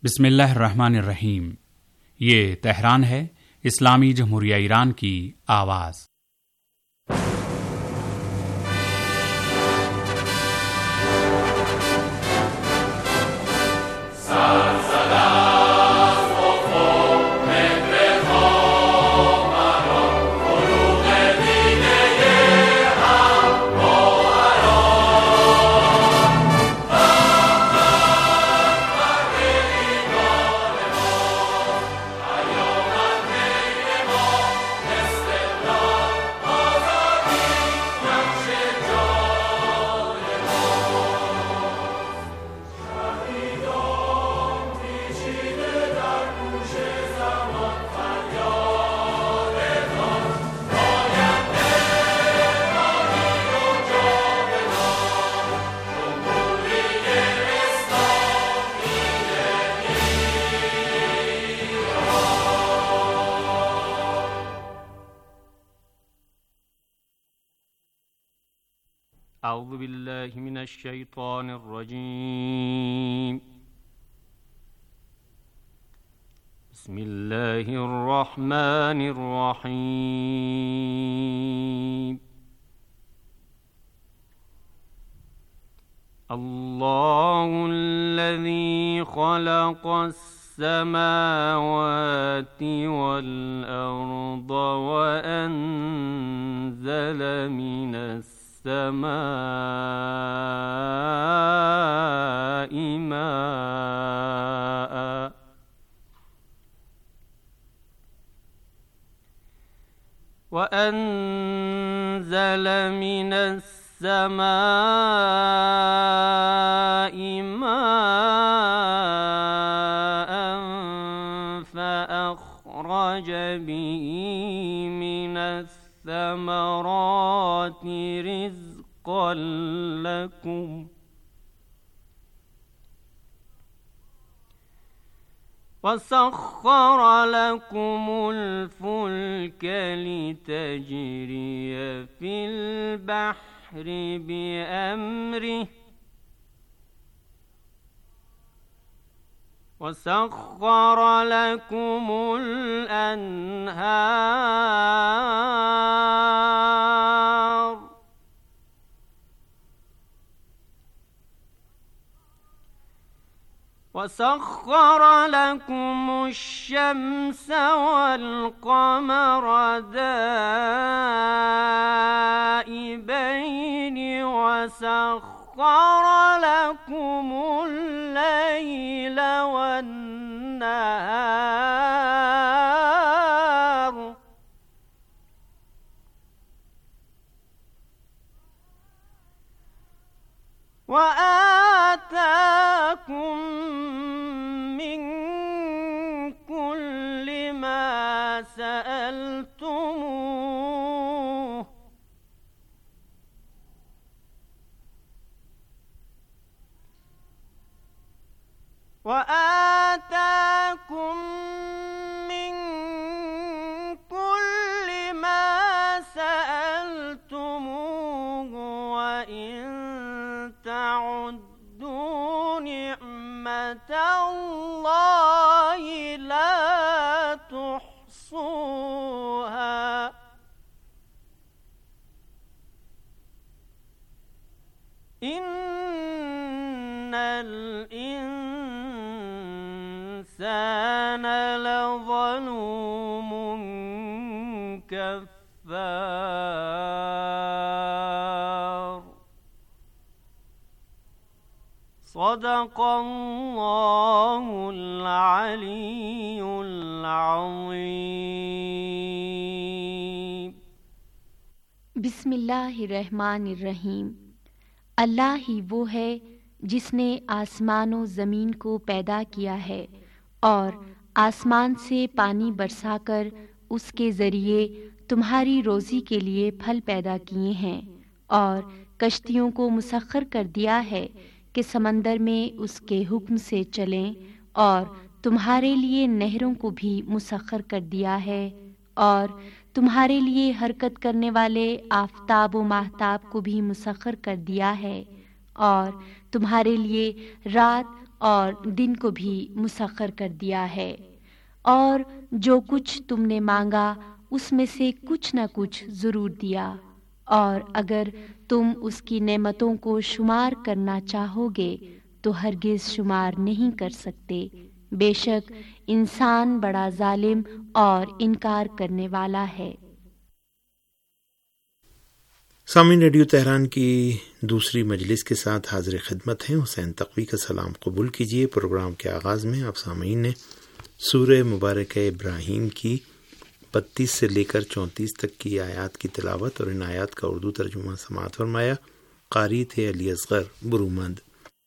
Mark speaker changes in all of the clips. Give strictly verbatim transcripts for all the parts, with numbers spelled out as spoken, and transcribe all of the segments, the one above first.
Speaker 1: बिस्मिल्लाहिर्रहमानिर्रहीम। ये तेहरान है, इस्लामी जमहूरिया ईरान की आवाज़।
Speaker 2: أعوذ بالله من الشيطان الرجيم. بسم الله الرحمن الرحيم. الله الذي خلق السماوات والأرض وأنزل من السماء السماء ماء وأنزل من السماء ماء فأخرج به من الثمرات رزقا لكم وسخر لكم الفلك لتجري في البحر بأمره وسخر لكم الأنهار وسخر لكم الشمس والقمر دائبين وسخر لكم الليل والنهار وآتاكم من كل ما سألتموه وآتاكم من كل ما سألتموه وإن تعدوا نعمة الله لا تحصوها إن الإنسان لظلوم كفار. صدق الله العلي العظيم.
Speaker 3: बिस्मिल्लाहिर्रहमानिर्रहीम। अल्लाह ही वो है जिसने आसमान और ज़मीन को पैदा किया है और आसमान से पानी बरसाकर उसके ज़रिए तुम्हारी रोज़ी के लिए फल पैदा किए हैं और कश्तियों को मुसख्खर कर दिया है कि समंदर में उसके हुक्म से चलें और तुम्हारे लिए नहरों को भी मुसख्खर कर दिया है और तुम्हारे लिए हरकत करने वाले आफताब व माहताब को भी मुसख्खर कर दिया है और تمہارے لیے رات اور دن کو بھی مسخر کر دیا ہے، اور جو کچھ تم نے مانگا اس میں سے کچھ نہ کچھ ضرور دیا، اور اگر تم اس کی نعمتوں کو شمار کرنا چاہو گے تو ہرگز شمار نہیں کر سکتے۔ بے شک انسان بڑا ظالم اور انکار کرنے والا ہے۔
Speaker 4: سامعین، ریڈیو تہران کی دوسری مجلس کے ساتھ حاضر خدمت ہیں حسین تقوی کا سلام قبول کیجیے۔ پروگرام کے آغاز میں آپ سامعین نے سورہ مبارکہ ابراہیم کی بتیس سے لے کر چونتیس تک کی آیات کی تلاوت اور ان آیات کا اردو ترجمہ سماعت فرمایا۔ قاری تھے علی اصغر برومند۔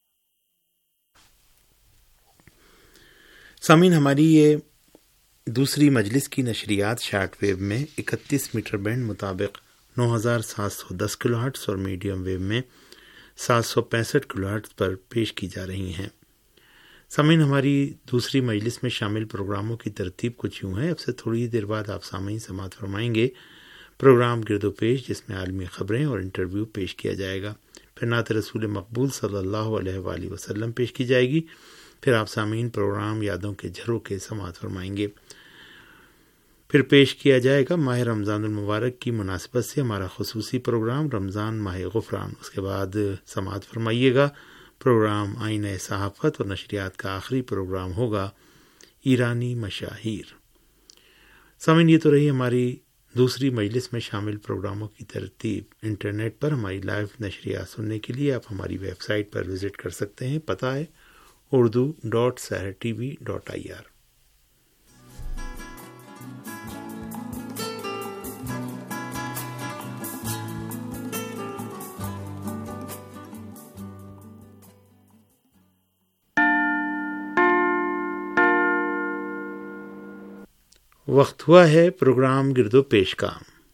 Speaker 4: سامعین، ہماری یہ دوسری مجلس کی نشریات شارٹ ویو میں اکتیس میٹر بینڈ مطابق نو ہزار سات سو دس کلو ہرٹز اور میڈیم ویو میں سات سو پینسٹھ کلو ہرٹز پر پیش کی جا رہی ہیں۔ سامعین، ہماری دوسری مجلس میں شامل پروگراموں کی ترتیب کچھ یوں ہے۔ اب سے تھوڑی دیر بعد آپ سامعین سماعت فرمائیں گے پروگرام گرد و پیش، جس میں عالمی خبریں اور انٹرویو پیش کیا جائے گا۔ پھر نعت رسول مقبول صلی اللہ علیہ وآلہ وسلم پیش کی جائے گی۔ پھر آپ سامعین پروگرام یادوں کے جھروکے سماعت فرمائیں گے۔ پھر پیش کیا جائے گا ماہ رمضان المبارک کی مناسبت سے ہمارا خصوصی پروگرام رمضان ماہ غفران۔ اس کے بعد سماعت فرمائیے گا پروگرام آئینہ صحافت، اور نشریات کا آخری پروگرام ہوگا ایرانی مشاہیر۔ سامعین، یہ تو رہی ہماری دوسری مجلس میں شامل پروگراموں کی ترتیب۔ انٹرنیٹ پر ہماری لائیو نشریات سننے کے لیے آپ ہماری ویب سائٹ پر وزٹ کر سکتے ہیں۔ پتہ ہے Urdu dot Sahar T V dot I R. وقت ہوا ہے پروگرام گرد و پیش کا۔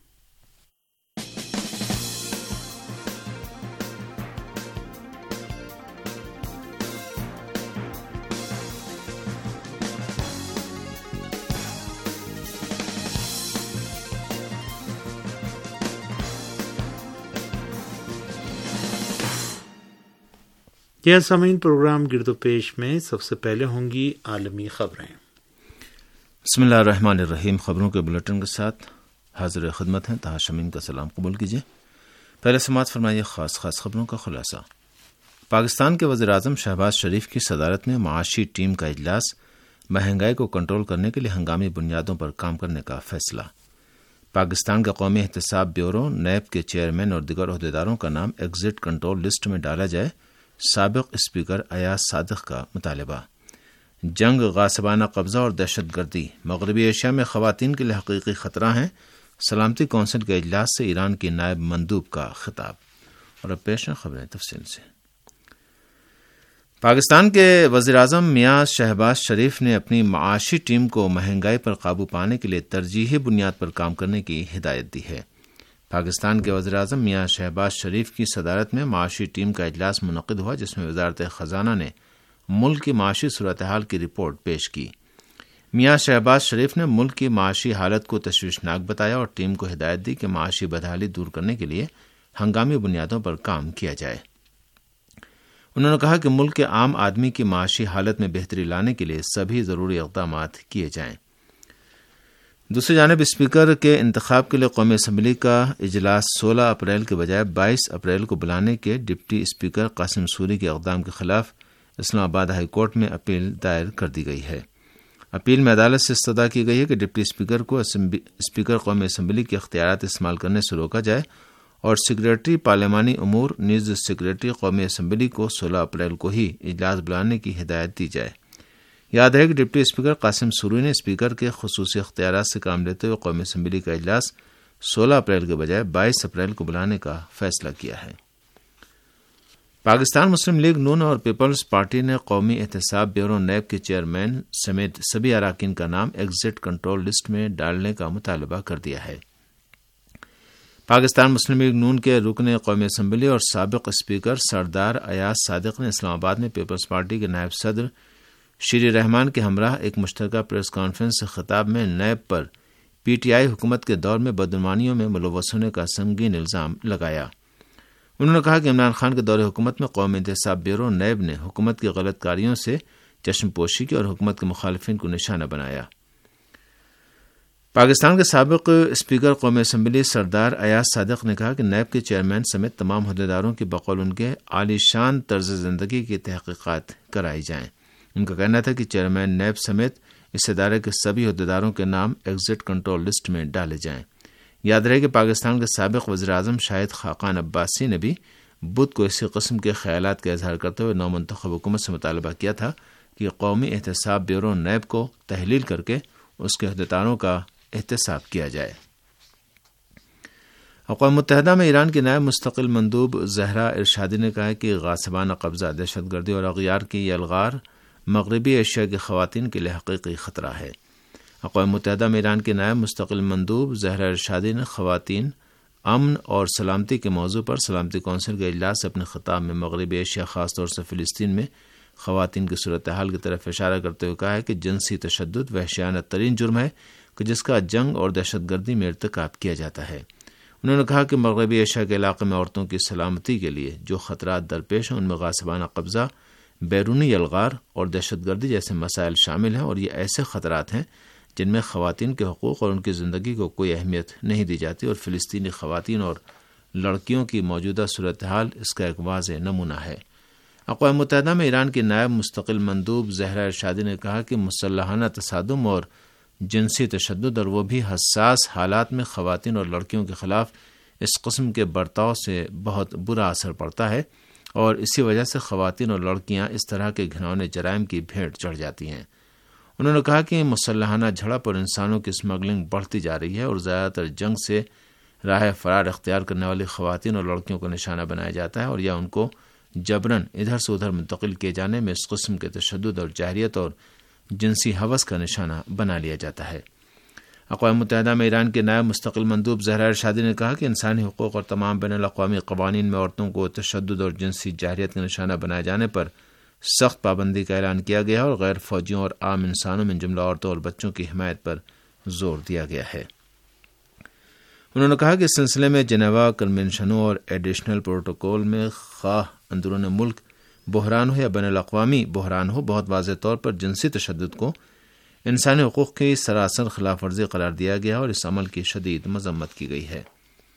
Speaker 4: یہ سامعین، پروگرام گرد و پیش میں سب سے پہلے ہوں گی عالمی خبریں۔
Speaker 5: بسم اللہ الرحمن الرحیم۔ خبروں کے بلٹن کے ساتھ حاضر خدمت ہیں، تہا شمیم کا سلام قبول کیجیے۔ پہلے سماعت فرمائیے خاص خاص خبروں کا خلاصہ۔ پاکستان کے وزیر اعظم شہباز شریف کی صدارت میں معاشی ٹیم کا اجلاس، مہنگائی کو کنٹرول کرنے کے لیے ہنگامی بنیادوں پر کام کرنے کا فیصلہ۔ پاکستان کا قومی احتساب بیورو نیب کے چیئرمین اور دیگر عہدیداروں کا نام ایگزٹ کنٹرول لسٹ میں ڈالا جائے، سابق اسپیکر ایاز صادق کا مطالبہ۔ جنگ، غاصبانہ قبضہ اور دہشت گردی مغربی ایشیا میں خواتین کے لیے حقیقی خطرہ ہیں، سلامتی کونسل کے اجلاس سے ایران کی نائب مندوب کا خطاب۔ اور اب پیش ہیں خبریں تفصیل سے۔ پاکستان کے وزیر اعظم میاں شہباز شریف نے اپنی معاشی ٹیم کو مہنگائی پر قابو پانے کے لیے ترجیحی بنیاد پر کام کرنے کی ہدایت دی ہے۔ پاکستان کے وزیر اعظم میاں شہباز شریف کی صدارت میں معاشی ٹیم کا اجلاس منعقد ہوا، جس میں وزارت خزانہ نے ملک کی معاشی صورتحال کی رپورٹ پیش کی۔ میاں شہباز شریف نے ملک کی معاشی حالت کو تشویشناک بتایا اور ٹیم کو ہدایت دی کہ معاشی بدحالی دور کرنے کے لیے ہنگامی بنیادوں پر کام کیا جائے۔ انہوں نے کہا کہ ملک کے عام آدمی کی معاشی حالت میں بہتری لانے کے لیے سبھی ضروری اقدامات کیے جائیں۔ دوسری جانب اسپیکر کے انتخاب کے لیے قومی اسمبلی کا اجلاس سولہ اپریل کے بجائے بائیس اپریل کو بلانے کے ڈپٹی اسپیکر قاسم سوری کے اقدام کے خلاف اسلام آباد ہائی کورٹ میں اپیل دائر کر دی گئی ہے۔ اپیل میں عدالت سے استدعا کی گئی ہے کہ ڈپٹی اسپیکر کو اسپیکر قومی اسمبلی کے اختیارات استعمال کرنے سے روکا جائے اور سیکریٹری پارلیمانی امور نیز سیکریٹری قومی اسمبلی کو سولہ اپریل کو ہی اجلاس بلانے کی ہدایت دی جائے۔ یاد ہے کہ ڈپٹی اسپیکر قاسم سوری نے اسپیکر کے خصوصی اختیارات سے کام لیتے ہوئے قومی اسمبلی کا اجلاس سولہ اپریل کے بجائے بائیس اپریل کو بلانے کا فیصلہ کیا ہے۔ پاکستان مسلم لیگ نون اور پیپلز پارٹی نے قومی احتساب بیورو نیب کے چیئرمین سمیت سبھی اراکین کا نام ایگزٹ کنٹرول لسٹ میں ڈالنے کا مطالبہ کر دیا ہے۔ پاکستان مسلم لیگ نون کے رکن قومی اسمبلی اور سابق اسپیکر سردار ایاز صادق نے اسلام آباد میں پیپلز پارٹی کے نائب صدر شیری رحمان کے ہمراہ ایک مشترکہ پریس کانفرنس سے خطاب میں NAB per P T I حکومت کے دور میں بدعنوانیوں میں ملوث ہونے کا سنگین الزام لگایا۔ انہوں نے کہا کہ عمران خان کے دور حکومت میں قومی احتساب بیورو نیب نے حکومت کی غلط کاریوں سے چشم پوشی کی اور حکومت کے مخالفین کو نشانہ بنایا۔ پاکستان کے سابق اسپیکر قومی اسمبلی سردار ایاز صادق نے کہا کہ نیب کے چیئرمین سمیت تمام عہدیداروں کی بقول ان کے عالی شان طرز زندگی کی تحقیقات کرائی جائیں۔ ان کا کہنا تھا کہ چیئرمین نیب سمیت اس ادارے کے سبھی عہدیداروں کے نام ایگزٹ کنٹرول لسٹ میں ڈالے جائیں۔ یاد رہے کہ پاکستان کے سابق وزیر اعظم شاہد خاقان عباسی نے بھی بدھ کو اسی قسم کے خیالات کا اظہار کرتے ہوئے نو منتخب حکومت سے مطالبہ کیا تھا کہ قومی احتساب بیورو نیب کو تحلیل کر کے اس کے عہدیداروں کا احتساب کیا جائے۔ اقوام متحدہ میں ایران کی نائب مستقل مندوب زہرا ارشادی نے کہا کہ غاصبانہ قبضہ، دہشت گردی اور اغیار کی یہ الغار مغربی ایشیا کی خواتین کے لیے حقیقی خطرہ ہے۔ اقوام متحدہ میں ایران کی نائب مستقل مندوب زہرا ارشادی نے خواتین، امن اور سلامتی کے موضوع پر سلامتی کونسل کے اجلاس سے اپنے خطاب میں مغربی ایشیا، خاص طور سے فلسطین میں خواتین کی صورتحال کی طرف اشارہ کرتے ہوئے کہا ہے کہ جنسی تشدد وحشیانہ ترین جرم ہے کہ جس کا جنگ اور دہشت گردی میں ارتکاب کیا جاتا ہے۔ انہوں نے کہا کہ مغربی ایشیا کے علاقے میں عورتوں کی سلامتی کے لیے جو خطرات درپیش ہیں ان میں غاصبانہ قبضہ، بیرونی الغار اور دہشت گردی جیسے مسائل شامل ہیں، اور یہ ایسے خطرات ہیں جن میں خواتین کے حقوق اور ان کی زندگی کو کوئی اہمیت نہیں دی جاتی، اور فلسطینی خواتین اور لڑکیوں کی موجودہ صورتحال اس کا ایک واضح نمونہ ہے۔ اقوام متحدہ میں ایران کی نائب مستقل مندوب زہرا ارشادی نے کہا کہ مسلحانہ تصادم اور جنسی تشدد اور وہ بھی حساس حالات میں خواتین اور لڑکیوں کے خلاف اس قسم کے برتاؤ سے بہت برا اثر پڑتا ہے، اور اسی وجہ سے خواتین اور لڑکیاں اس طرح کے گھنونے جرائم کی بھیٹ چڑھ جاتی ہیں۔ انہوں نے کہا کہ مسلحانہ جھڑپ اور انسانوں کی اسمگلنگ بڑھتی جا رہی ہے، اور زیادہ تر جنگ سے راہ فرار اختیار کرنے والی خواتین اور لڑکیوں کو نشانہ بنایا جاتا ہے، اور یا ان کو جبراً ادھر سے ادھر منتقل کیے جانے میں اس قسم کے تشدد اور جاہلیت اور جنسی ہوس کا نشانہ بنا لیا جاتا ہے۔ اقوام متحدہ میں ایران کے نائب مستقل مندوب زہرا ارشادی نے کہا کہ انسانی حقوق اور تمام بین الاقوامی قوانین میں عورتوں کو تشدد اور جنسی جاہلیت کا نشانہ بنائے جانے پر سخت پابندی کا اعلان کیا گیا ہے، اور غیر فوجیوں اور عام انسانوں میں جملہ عورتوں اور بچوں کی حمایت پر زور دیا گیا ہے۔ انہوں نے کہا کہ اس سلسلے میں جنیوا کنونشنوں اور ایڈیشنل پروٹوکول میں خواہ اندرون ملک بحران ہو یا بین الاقوامی بحران ہو، بہت واضح طور پر جنسی تشدد کو انسانی حقوق کی سراسر خلاف ورزی قرار دیا گیا اور اس عمل کی شدید مذمت کی گئی ہے۔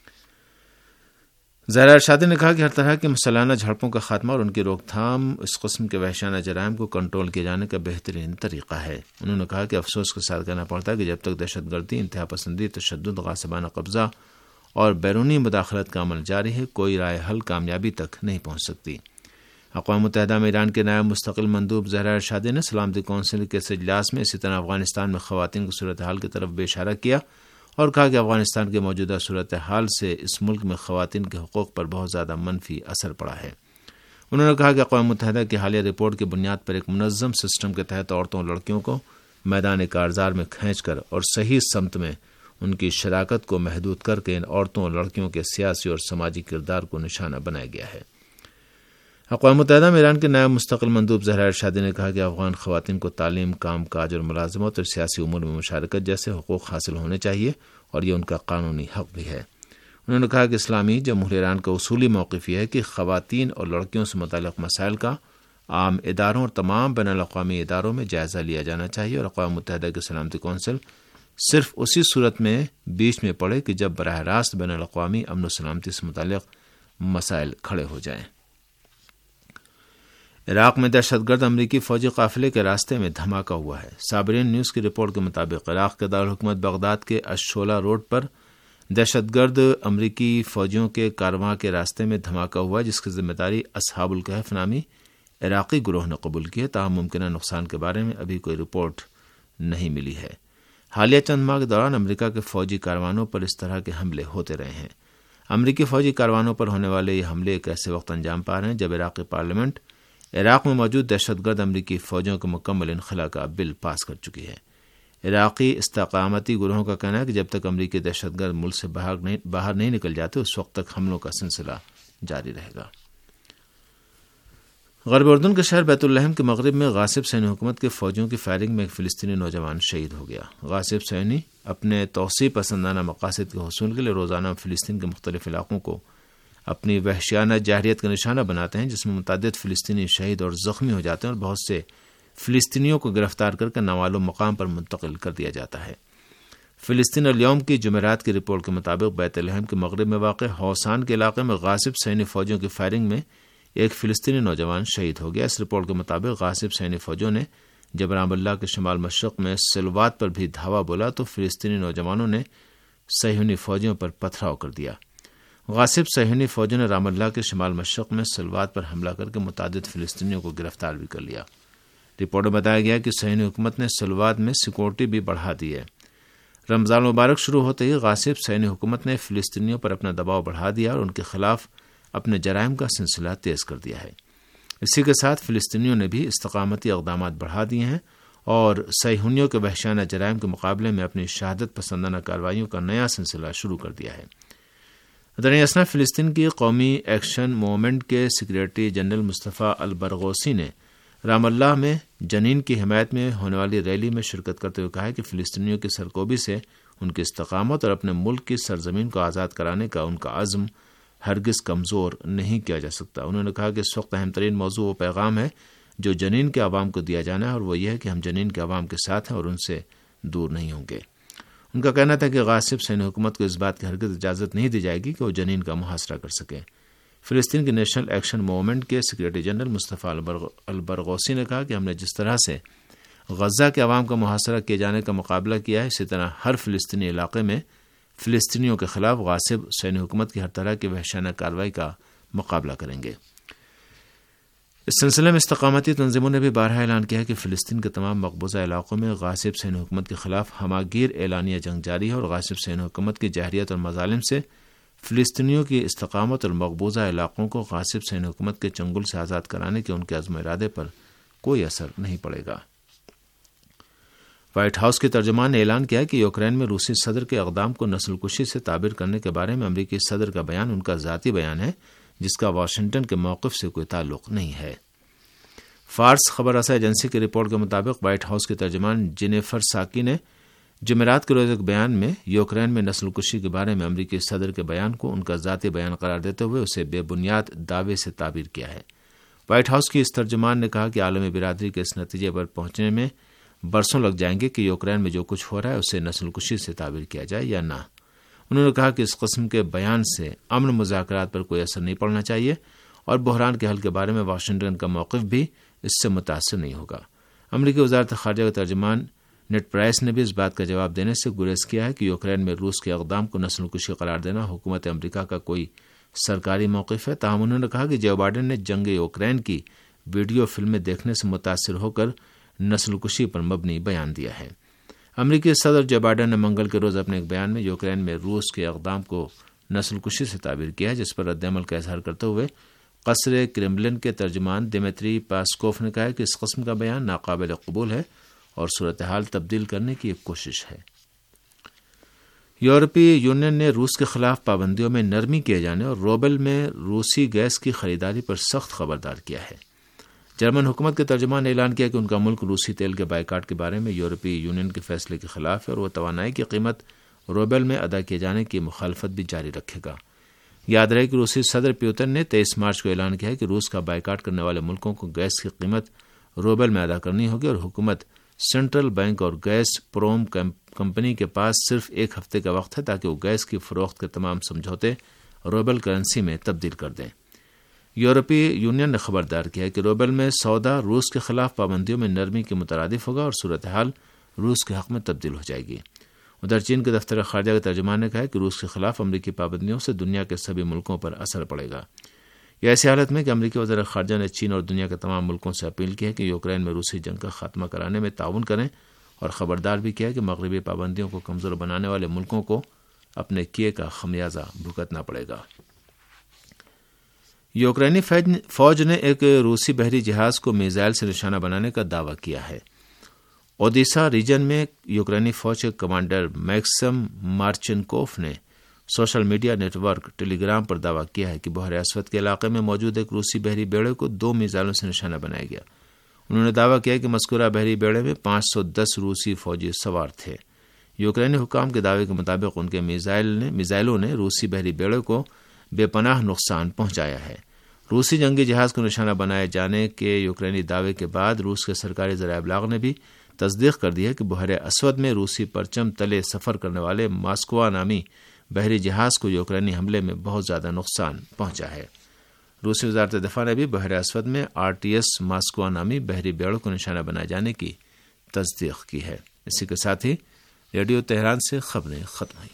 Speaker 5: زہرا ارشادی نے کہا کہ ہر طرح کی مسلحانہ جھڑپوں کا خاتمہ اور ان کی روک تھام اس قسم کے وحشیانہ جرائم کو کنٹرول کیے جانے کا بہترین طریقہ ہے۔ انہوں نے کہا کہ افسوس کے ساتھ کہنا پڑتا ہے کہ جب تک دہشت گردی، انتہا پسندی، تشدد، غاصبانہ قبضہ اور بیرونی مداخلت کا عمل جاری ہے، کوئی رائے حل کامیابی تک نہیں پہنچ سکتی۔ اقوام متحدہ میں ایران کے نائب مستقل مندوب زہرا ارشادی نے سلامتی کونسل کے اس اجلاس میں اسی طرح افغانستان میں خواتین کی صورتحال کی طرف بھی اشارہ کیا اور کہا کہ افغانستان کے موجودہ صورتحال سے اس ملک میں خواتین کے حقوق پر بہت زیادہ منفی اثر پڑا ہے۔ انہوں نے کہا کہ اقوام متحدہ کی حالیہ رپورٹ کی بنیاد پر ایک منظم سسٹم کے تحت عورتوں اور لڑکیوں کو میدان کارزار میں کھینچ کر اور صحیح سمت میں ان کی شراکت کو محدود کر کے ان عورتوں اور لڑکیوں کے سیاسی اور سماجی کردار کو نشانہ بنایا گیا ہے۔ اقوام متحدہ میں ایران کے نائب مستقل مندوب زہرا ارشادی نے کہا کہ افغان خواتین کو تعلیم، کام کاج اور ملازمت اور سیاسی امور میں مشارکت جیسے حقوق حاصل ہونے چاہیے اور یہ ان کا قانونی حق بھی ہے۔ انہوں نے کہا کہ اسلامی جمہوریہ ایران کا اصولی موقف یہ ہے کہ خواتین اور لڑکیوں سے متعلق مسائل کا عام اداروں اور تمام بین الاقوامی اداروں میں جائزہ لیا جانا چاہیے اور اقوام متحدہ کی سلامتی کونسل صرف اسی صورت میں بیچ میں پڑے کہ جب براہ راست بین الاقوامی امن و سلامتی سے متعلق مسائل کھڑے ہو جائیں۔ عراق میں دہشت گرد امریکی فوجی قافلے کے راستے میں دھماکہ ہوا ہے۔ صابرین نیوز کی رپورٹ کے مطابق عراق کے دارالحکومت بغداد کے اشولہ روڈ پر دہشت گرد امریکی فوجیوں کے کارواں کے راستے میں دھماکہ ہوا جس کی ذمہ داری اصحاب الکہف نامی عراقی گروہ نے قبول کی ہے، تاہم ممکنہ نقصان کے بارے میں ابھی کوئی رپورٹ نہیں ملی ہے۔ حالیہ چند ماہ کے دوران امریکہ کے فوجی کاروانوں پر اس طرح کے حملے ہوتے رہے ہیں۔ امریکی فوجی کاروانوں پر ہونے والے یہ حملے ایک ایسے وقت انجام پا رہے ہیں جب عراقی پارلیمنٹ عراق میں موجود دہشت گرد امریکی فوجیوں کے مکمل انخلا کا بل پاس کر چکی ہے۔ عراقی استقامتی گروہوں کا کہنا ہے کہ جب تک امریکی دہشت گرد ملک سے باہر نہیں, باہر نہیں نکل جاتے اس وقت تک حملوں کا سلسلہ جاری رہے گا۔ غرب اردن کے شہر بیت اللحم کے مغرب میں غاصب صہیونی حکومت کے فوجیوں کی فائرنگ میں ایک فلسطینی نوجوان شہید ہو گیا۔ غاصب صہیونی اپنے توسیع پسندانہ مقاصد کے حصول کے لیے روزانہ فلسطین کے مختلف علاقوں کو اپنی وحشیانہ جارحیت کا نشانہ بناتے ہیں، جس میں متعدد فلسطینی شہید اور زخمی ہو جاتے ہیں اور بہت سے فلسطینیوں کو گرفتار کر کے نامعلوم مقام پر منتقل کر دیا جاتا ہے۔ فلسطین اليوم کی جمعرات کی رپورٹ کے مطابق بیت لحم کے مغرب میں واقع ہوسان کے علاقے میں غاصب صہیونی فوجیوں کی فائرنگ میں ایک فلسطینی نوجوان شہید ہو گیا۔ اس رپورٹ کے مطابق غاصب صہیونی فوجیوں نے جب رام اللہ کے شمال مشرق میں سلوات پر بھی دھاوا بولا تو فلسطینی نوجوانوں نے صہیونی فوجیوں پر پتھراؤ کر دیا۔ غاصب صہیونی فوجوں نے رام اللہ کے شمال مشرق میں سلوات پر حملہ کر کے متعدد فلسطینیوں کو گرفتار بھی کر لیا۔ رپورٹ میں بتایا گیا کہ صہیونی حکومت نے سلوات میں سیکورٹی بھی بڑھا دی ہے۔ رمضان مبارک شروع ہوتے ہی غاصب صہیونی حکومت نے فلسطینیوں پر اپنا دباؤ بڑھا دیا اور ان کے خلاف اپنے جرائم کا سلسلہ تیز کر دیا ہے۔ اسی کے ساتھ فلسطینیوں نے بھی استقامتی اقدامات بڑھا دیے ہیں اور صہیونیوں کے وحشیانہ جرائم کے مقابلے میں اپنی شہادت پسندانہ کارروائیوں کا نیا سلسلہ شروع کر دیا ہے۔ دریں اثنا فلسطین کی قومی ایکشن موومنٹ کے سیکریٹری جنرل مصطفیٰ البرغوثی نے رام اللہ میں جنین کی حمایت میں ہونے والی ریلی میں شرکت کرتے ہوئے کہا ہے کہ فلسطینیوں کی سرکوبی سے ان کی استقامت اور اپنے ملک کی سرزمین کو آزاد کرانے کا ان کا عزم ہرگز کمزور نہیں کیا جا سکتا۔ انہوں نے کہا کہ اس وقت اہم ترین موضوع و پیغام ہے جو جنین کے عوام کو دیا جانا ہے، اور وہ یہ ہے کہ ہم جنین کے عوام کے ساتھ ہیں اور ان سے دور نہیں ہوں گے۔ ان کا کہنا تھا کہ غاصب صہیونی حکومت کو اس بات کی ہرگز اجازت نہیں دی جائے گی کہ وہ جنین کا محاصرہ کر سکے۔ فلسطین کی نیشنل ایکشن موومنٹ کے سیکریٹری جنرل مصطفیٰ البرغوثی نے کہا کہ ہم نے جس طرح سے غزہ کے عوام کا محاصرہ کیے جانے کا مقابلہ کیا ہے، اسی طرح ہر فلسطینی علاقے میں فلسطینیوں کے خلاف غاصب صہیونی حکومت کی ہر طرح کی وحشیانہ کارروائی کا مقابلہ کریں گے۔ اس سلسلے میں استقامتی تنظیموں نے بھی بارہا اعلان کیا ہے کہ فلسطین کے تمام مقبوضہ علاقوں میں غاصب صہیونی حکومت کے خلاف ہماگیر اعلانیہ جنگ جاری ہے اور غاصب صہیونی حکومت کی جارحیت اور مظالم سے فلسطینیوں کی استقامت اور مقبوضہ علاقوں کو غاصب صہیونی حکومت کے چنگل سے آزاد کرانے کے ان کے عزم و ارادے پر کوئی اثر نہیں پڑے گا۔ وائٹ ہاؤس کے ترجمان نے اعلان کیا کہ یوکرین میں روسی صدر کے اقدام کو نسل کشی سے تعبیر کرنے کے بارے میں امریکی صدر کا بیان ان کا ذاتی بیان ہے، جس کا واشنگٹن کے موقف سے کوئی تعلق نہیں ہے۔ فارس خبر رساں ایجنسی کی رپورٹ کے مطابق وائٹ ہاؤس کے ترجمان جینیفر ساکی نے جمعرات کے روز ایک بیان میں یوکرین میں نسل کشی کے بارے میں امریکی صدر کے بیان کو ان کا ذاتی بیان قرار دیتے ہوئے اسے بے بنیاد دعوے سے تعبیر کیا ہے۔ وائٹ ہاؤس کی اس ترجمان نے کہا کہ عالمی برادری کے اس نتیجے پر پہنچنے میں برسوں لگ جائیں گے کہ یوکرین میں جو کچھ ہو رہا ہے اسے نسل کشی سے تعبیر کیا جائے یا نہ۔ انہوں نے کہا کہ اس قسم کے بیان سے امن مذاکرات پر کوئی اثر نہیں پڑنا چاہیے اور بحران کے حل کے بارے میں واشنگٹن کا موقف بھی اس سے متاثر نہیں ہوگا۔ امریکی وزارت خارجہ کے ترجمان نیٹ پرائس نے بھی اس بات کا جواب دینے سے گریز کیا ہے کہ یوکرین میں روس کے اقدام کو نسل کشی قرار دینا حکومت امریکہ کا کوئی سرکاری موقف ہے۔ تاہم انہوں نے کہا کہ جو بائیڈن نے جنگ یوکرین کی ویڈیو فلمیں دیکھنے سے متاثر ہو کر نسل کشی پر مبنی بیان دیا ہے۔ امریکی صدر جو بائیڈن نے منگل کے روز اپنے ایک بیان میں یوکرین میں روس کے اقدام کو نسل کشی سے تعبیر کیا ہے، جس پر رد عمل کا اظہار کرتے ہوئے قصر کرملن کے ترجمان دمیتری پاسکوف نے کہا کہ اس قسم کا بیان ناقابل قبول ہے اور صورتحال تبدیل کرنے کی ایک کوشش ہے۔ یورپی یونین نے روس کے خلاف پابندیوں میں نرمی کیے جانے اور روبل میں روسی گیس کی خریداری پر سخت خبردار کیا ہے۔ جرمن حکومت کے ترجمان نے اعلان کیا کہ ان کا ملک روسی تیل کے بائیکاٹ کے بارے میں یورپی یونین کے فیصلے کے خلاف ہے اور وہ توانائی کی قیمت روبل میں ادا کیے جانے کی مخالفت بھی جاری رکھے گا۔ یاد رہے کہ روسی صدر پیوتن نے تیئیس مارچ کو اعلان کیا ہے کہ روس کا بائیکاٹ کرنے والے ملکوں کو گیس کی قیمت روبل میں ادا کرنی ہوگی اور حکومت سینٹرل بینک اور گیس پروم کمپنی کے پاس صرف ایک ہفتے کا وقت ہے تاکہ وہ گیس کی فروخت کے تمام سمجھوتے روبل کرنسی میں تبدیل کر دیں۔ یورپی یونین نے خبردار کیا ہے کہ روبل میں سودا روس کے خلاف پابندیوں میں نرمی کے مترادف ہوگا اور صورتحال روس کے حق میں تبدیل ہو جائے گی۔ ادھر چین کے دفتر خارجہ کے ترجمان نے کہا کہ روس کے خلاف امریکی پابندیوں سے دنیا کے سبھی ملکوں پر اثر پڑے گا۔ یہ ایسی حالت میں کہ امریکی وزیر خارجہ نے چین اور دنیا کے تمام ملکوں سے اپیل کی ہے کہ یوکرین میں روسی جنگ کا خاتمہ کرانے میں تعاون کریں اور خبردار بھی کیا کہ مغربی پابندیوں کو کمزور بنانے والے ملکوں کو اپنے کیے کا خمیازہ بھگتنا پڑے گا۔ یوکرینی فوج نے ایک روسی بحری جہاز کو میزائل سے نشانہ بنانے کا دعویٰ کیا ہے۔ اودیسا ریجن میں یوکرینی فوج کے کمانڈر میکسم مارچنکوف نے social media network Telegram پر دعویٰ کیا ہے کہ بحر اسود کے علاقے میں موجود ایک روسی بحری بیڑے کو دو میزائلوں سے نشانہ بنایا گیا۔ انہوں نے دعویٰ کیا کہ مذکورہ بحری بیڑے میں پانچ سو دس روسی فوجی سوار تھے۔ یوکرینی حکام کے دعوے کے مطابق ان کے میزائل نے میزائلوں نے روسی بحری بیڑے کو بے پناہ نقصان پہنچایا ہے۔ روسی جنگی جہاز کو نشانہ بنائے جانے کے یوکرینی دعوے کے بعد روس کے سرکاری ذرائع ابلاغ نے بھی تصدیق کر دی ہے کہ بحیرہ اسود میں روسی پرچم تلے سفر کرنے والے ماسکوا نامی بحری جہاز کو یوکرینی حملے میں بہت زیادہ نقصان پہنچا ہے۔ روسی وزارت دفاع نے بھی بحیرہ اسود میں آر ٹی ایس ماسکوا نامی بحری بیڑوں کو نشانہ بنائے جانے کی تصدیق کی ہے۔ اسی کے ساتھ ہی ریڈیو تہران سے خبریں ختم ہوئیں۔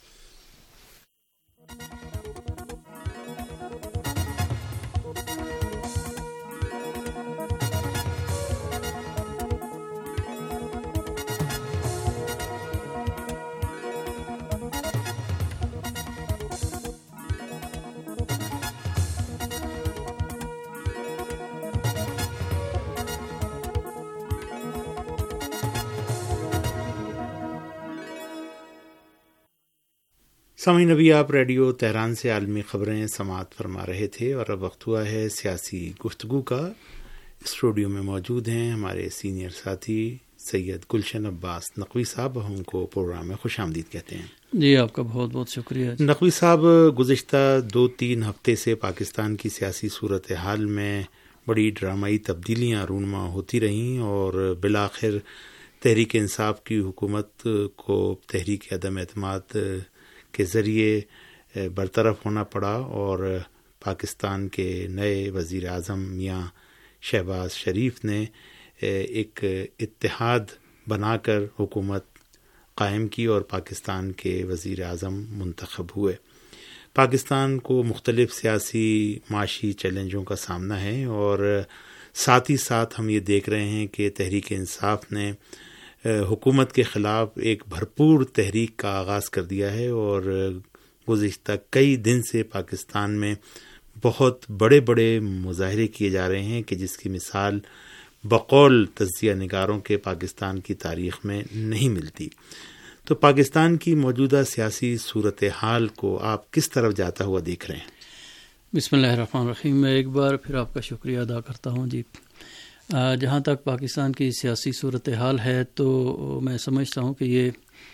Speaker 4: سامعین، ابھی آپ ریڈیو تہران سے عالمی خبریں سماعت فرما رہے تھے اور اب وقت ہوا ہے سیاسی گفتگو کا۔ اسٹوڈیو میں موجود ہیں ہمارے سینئر ساتھی سید گلشن عباس نقوی صاحب، ہم کو پروگرام میں خوش آمدید کہتے ہیں۔
Speaker 6: جی، آپ کا بہت بہت شکریہ۔
Speaker 4: نقوی صاحب، گزشتہ دو تین ہفتے سے پاکستان کی سیاسی صورتحال میں بڑی ڈرامائی تبدیلیاں رونما ہوتی رہیں اور بالآخر تحریک انصاف کی حکومت کو تحریک عدم اعتماد کے ذریعے برطرف ہونا پڑا اور پاکستان کے نئے وزیر اعظم میاں شہباز شریف نے ایک اتحاد بنا کر حکومت قائم کی اور پاکستان کے وزیر اعظم منتخب ہوئے۔ پاکستان کو مختلف سیاسی معاشی چیلنجوں کا سامنا ہے اور ساتھ ہی ساتھ ہم یہ دیکھ رہے ہیں کہ تحریک انصاف نے حکومت کے خلاف ایک بھرپور تحریک کا آغاز کر دیا ہے اور گزشتہ کئی دن سے پاکستان میں بہت بڑے بڑے مظاہرے کیے جا رہے ہیں کہ جس کی مثال بقول تجزیہ نگاروں کے پاکستان کی تاریخ میں نہیں ملتی۔ تو پاکستان کی موجودہ سیاسی صورتحال کو آپ کس طرف جاتا ہوا دیکھ رہے ہیں؟
Speaker 6: بسم اللہ الرحمن الرحیم۔ میں ایک بار پھر آپ کا شکریہ ادا کرتا ہوں۔ جی، جہاں تک پاکستان کی سیاسی صورتحال ہے تو میں سمجھتا ہوں کہ یہ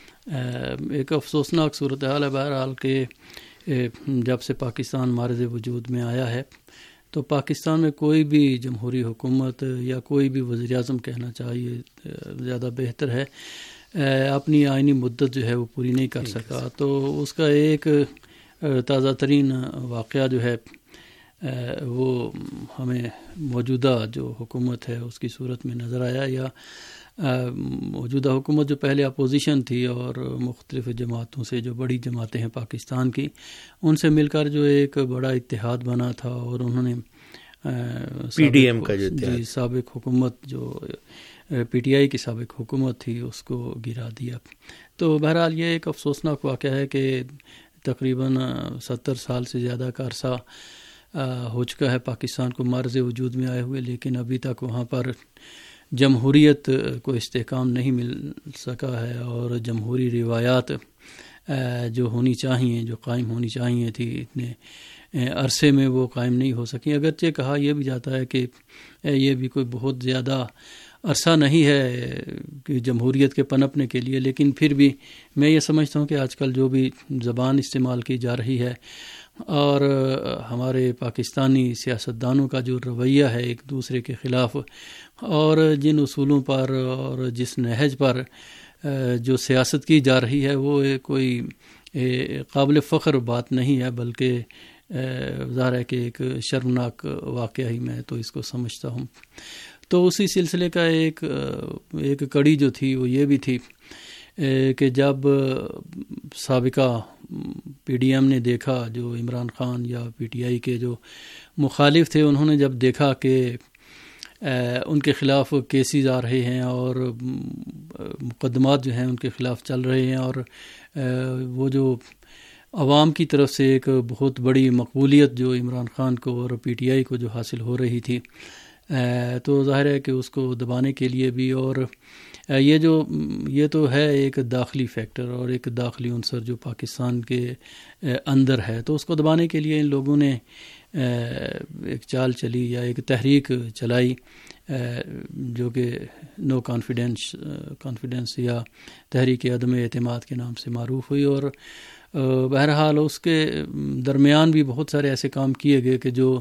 Speaker 6: ایک افسوسناک صورتحال ہے بہرحال کہ جب سے پاکستان معرض وجود میں آیا ہے تو پاکستان میں کوئی بھی جمہوری حکومت یا کوئی بھی وزیر اعظم کہنا چاہیے زیادہ بہتر ہے اپنی آئینی مدت جو ہے وہ پوری نہیں کر سکا۔ تو اس کا ایک تازہ ترین واقعہ جو ہے وہ ہمیں موجودہ جو حکومت ہے اس کی صورت میں نظر آیا، یا موجودہ حکومت جو پہلے اپوزیشن تھی اور مختلف جماعتوں سے جو بڑی جماعتیں ہیں پاکستان کی، ان سے مل کر جو ایک بڑا اتحاد بنا تھا اور انہوں نے
Speaker 4: پی ڈی ایم کا جو
Speaker 6: جی سابق حکومت جو پی ٹی آئی کی سابق حکومت تھی اس کو گرا دیا۔ تو بہرحال یہ ایک افسوسناک واقعہ ہے کہ تقریباً ستر سال سے زیادہ کا عرصہ ہو چکا ہے پاکستان کو معرض وجود میں آئے ہوئے، لیکن ابھی تک وہاں پر جمہوریت کو استحکام نہیں مل سکا ہے اور جمہوری روایات جو ہونی چاہیے، جو قائم ہونی چاہیے تھی اتنے عرصے میں، وہ قائم نہیں ہو سکی۔ اگرچہ کہا یہ بھی جاتا ہے کہ یہ بھی کوئی بہت زیادہ عرصہ نہیں ہے کہ جمہوریت کے پنپنے کے لیے، لیکن پھر بھی میں یہ سمجھتا ہوں کہ آج کل جو بھی زبان استعمال کی جا رہی ہے اور ہمارے پاکستانی سیاستدانوں کا جو رویہ ہے ایک دوسرے کے خلاف، اور جن اصولوں پر اور جس نہج پر جو سیاست کی جا رہی ہے، وہ کوئی قابل فخر بات نہیں ہے، بلکہ ظاہر ہے کہ ایک شرمناک واقعہ ہی میں تو اس کو سمجھتا ہوں۔ تو اسی سلسلے کا ایک ایک کڑی جو تھی وہ یہ بھی تھی کہ جب سابقہ پی ڈی ایم نے دیکھا، جو عمران خان یا پی ٹی آئی کے جو مخالف تھے، انہوں نے جب دیکھا کہ ان کے خلاف کیسز آ رہے ہیں اور مقدمات جو ہیں ان کے خلاف چل رہے ہیں، اور وہ جو عوام کی طرف سے ایک بہت بڑی مقبولیت جو عمران خان کو اور پی ٹی آئی کو جو حاصل ہو رہی تھی، تو ظاہر ہے کہ اس کو دبانے کے لیے بھی، اور یہ جو یہ تو ہے ایک داخلی فیکٹر اور ایک داخلی عنصر جو پاکستان کے اندر ہے، تو اس کو دبانے کے لیے ان لوگوں نے ایک چال چلی یا ایک تحریک چلائی جو کہ نو کانفیڈنس کانفیڈنس یا تحریک عدم اعتماد کے نام سے معروف ہوئی، اور بہرحال اس کے درمیان بھی بہت سارے ایسے کام کیے گئے کہ جو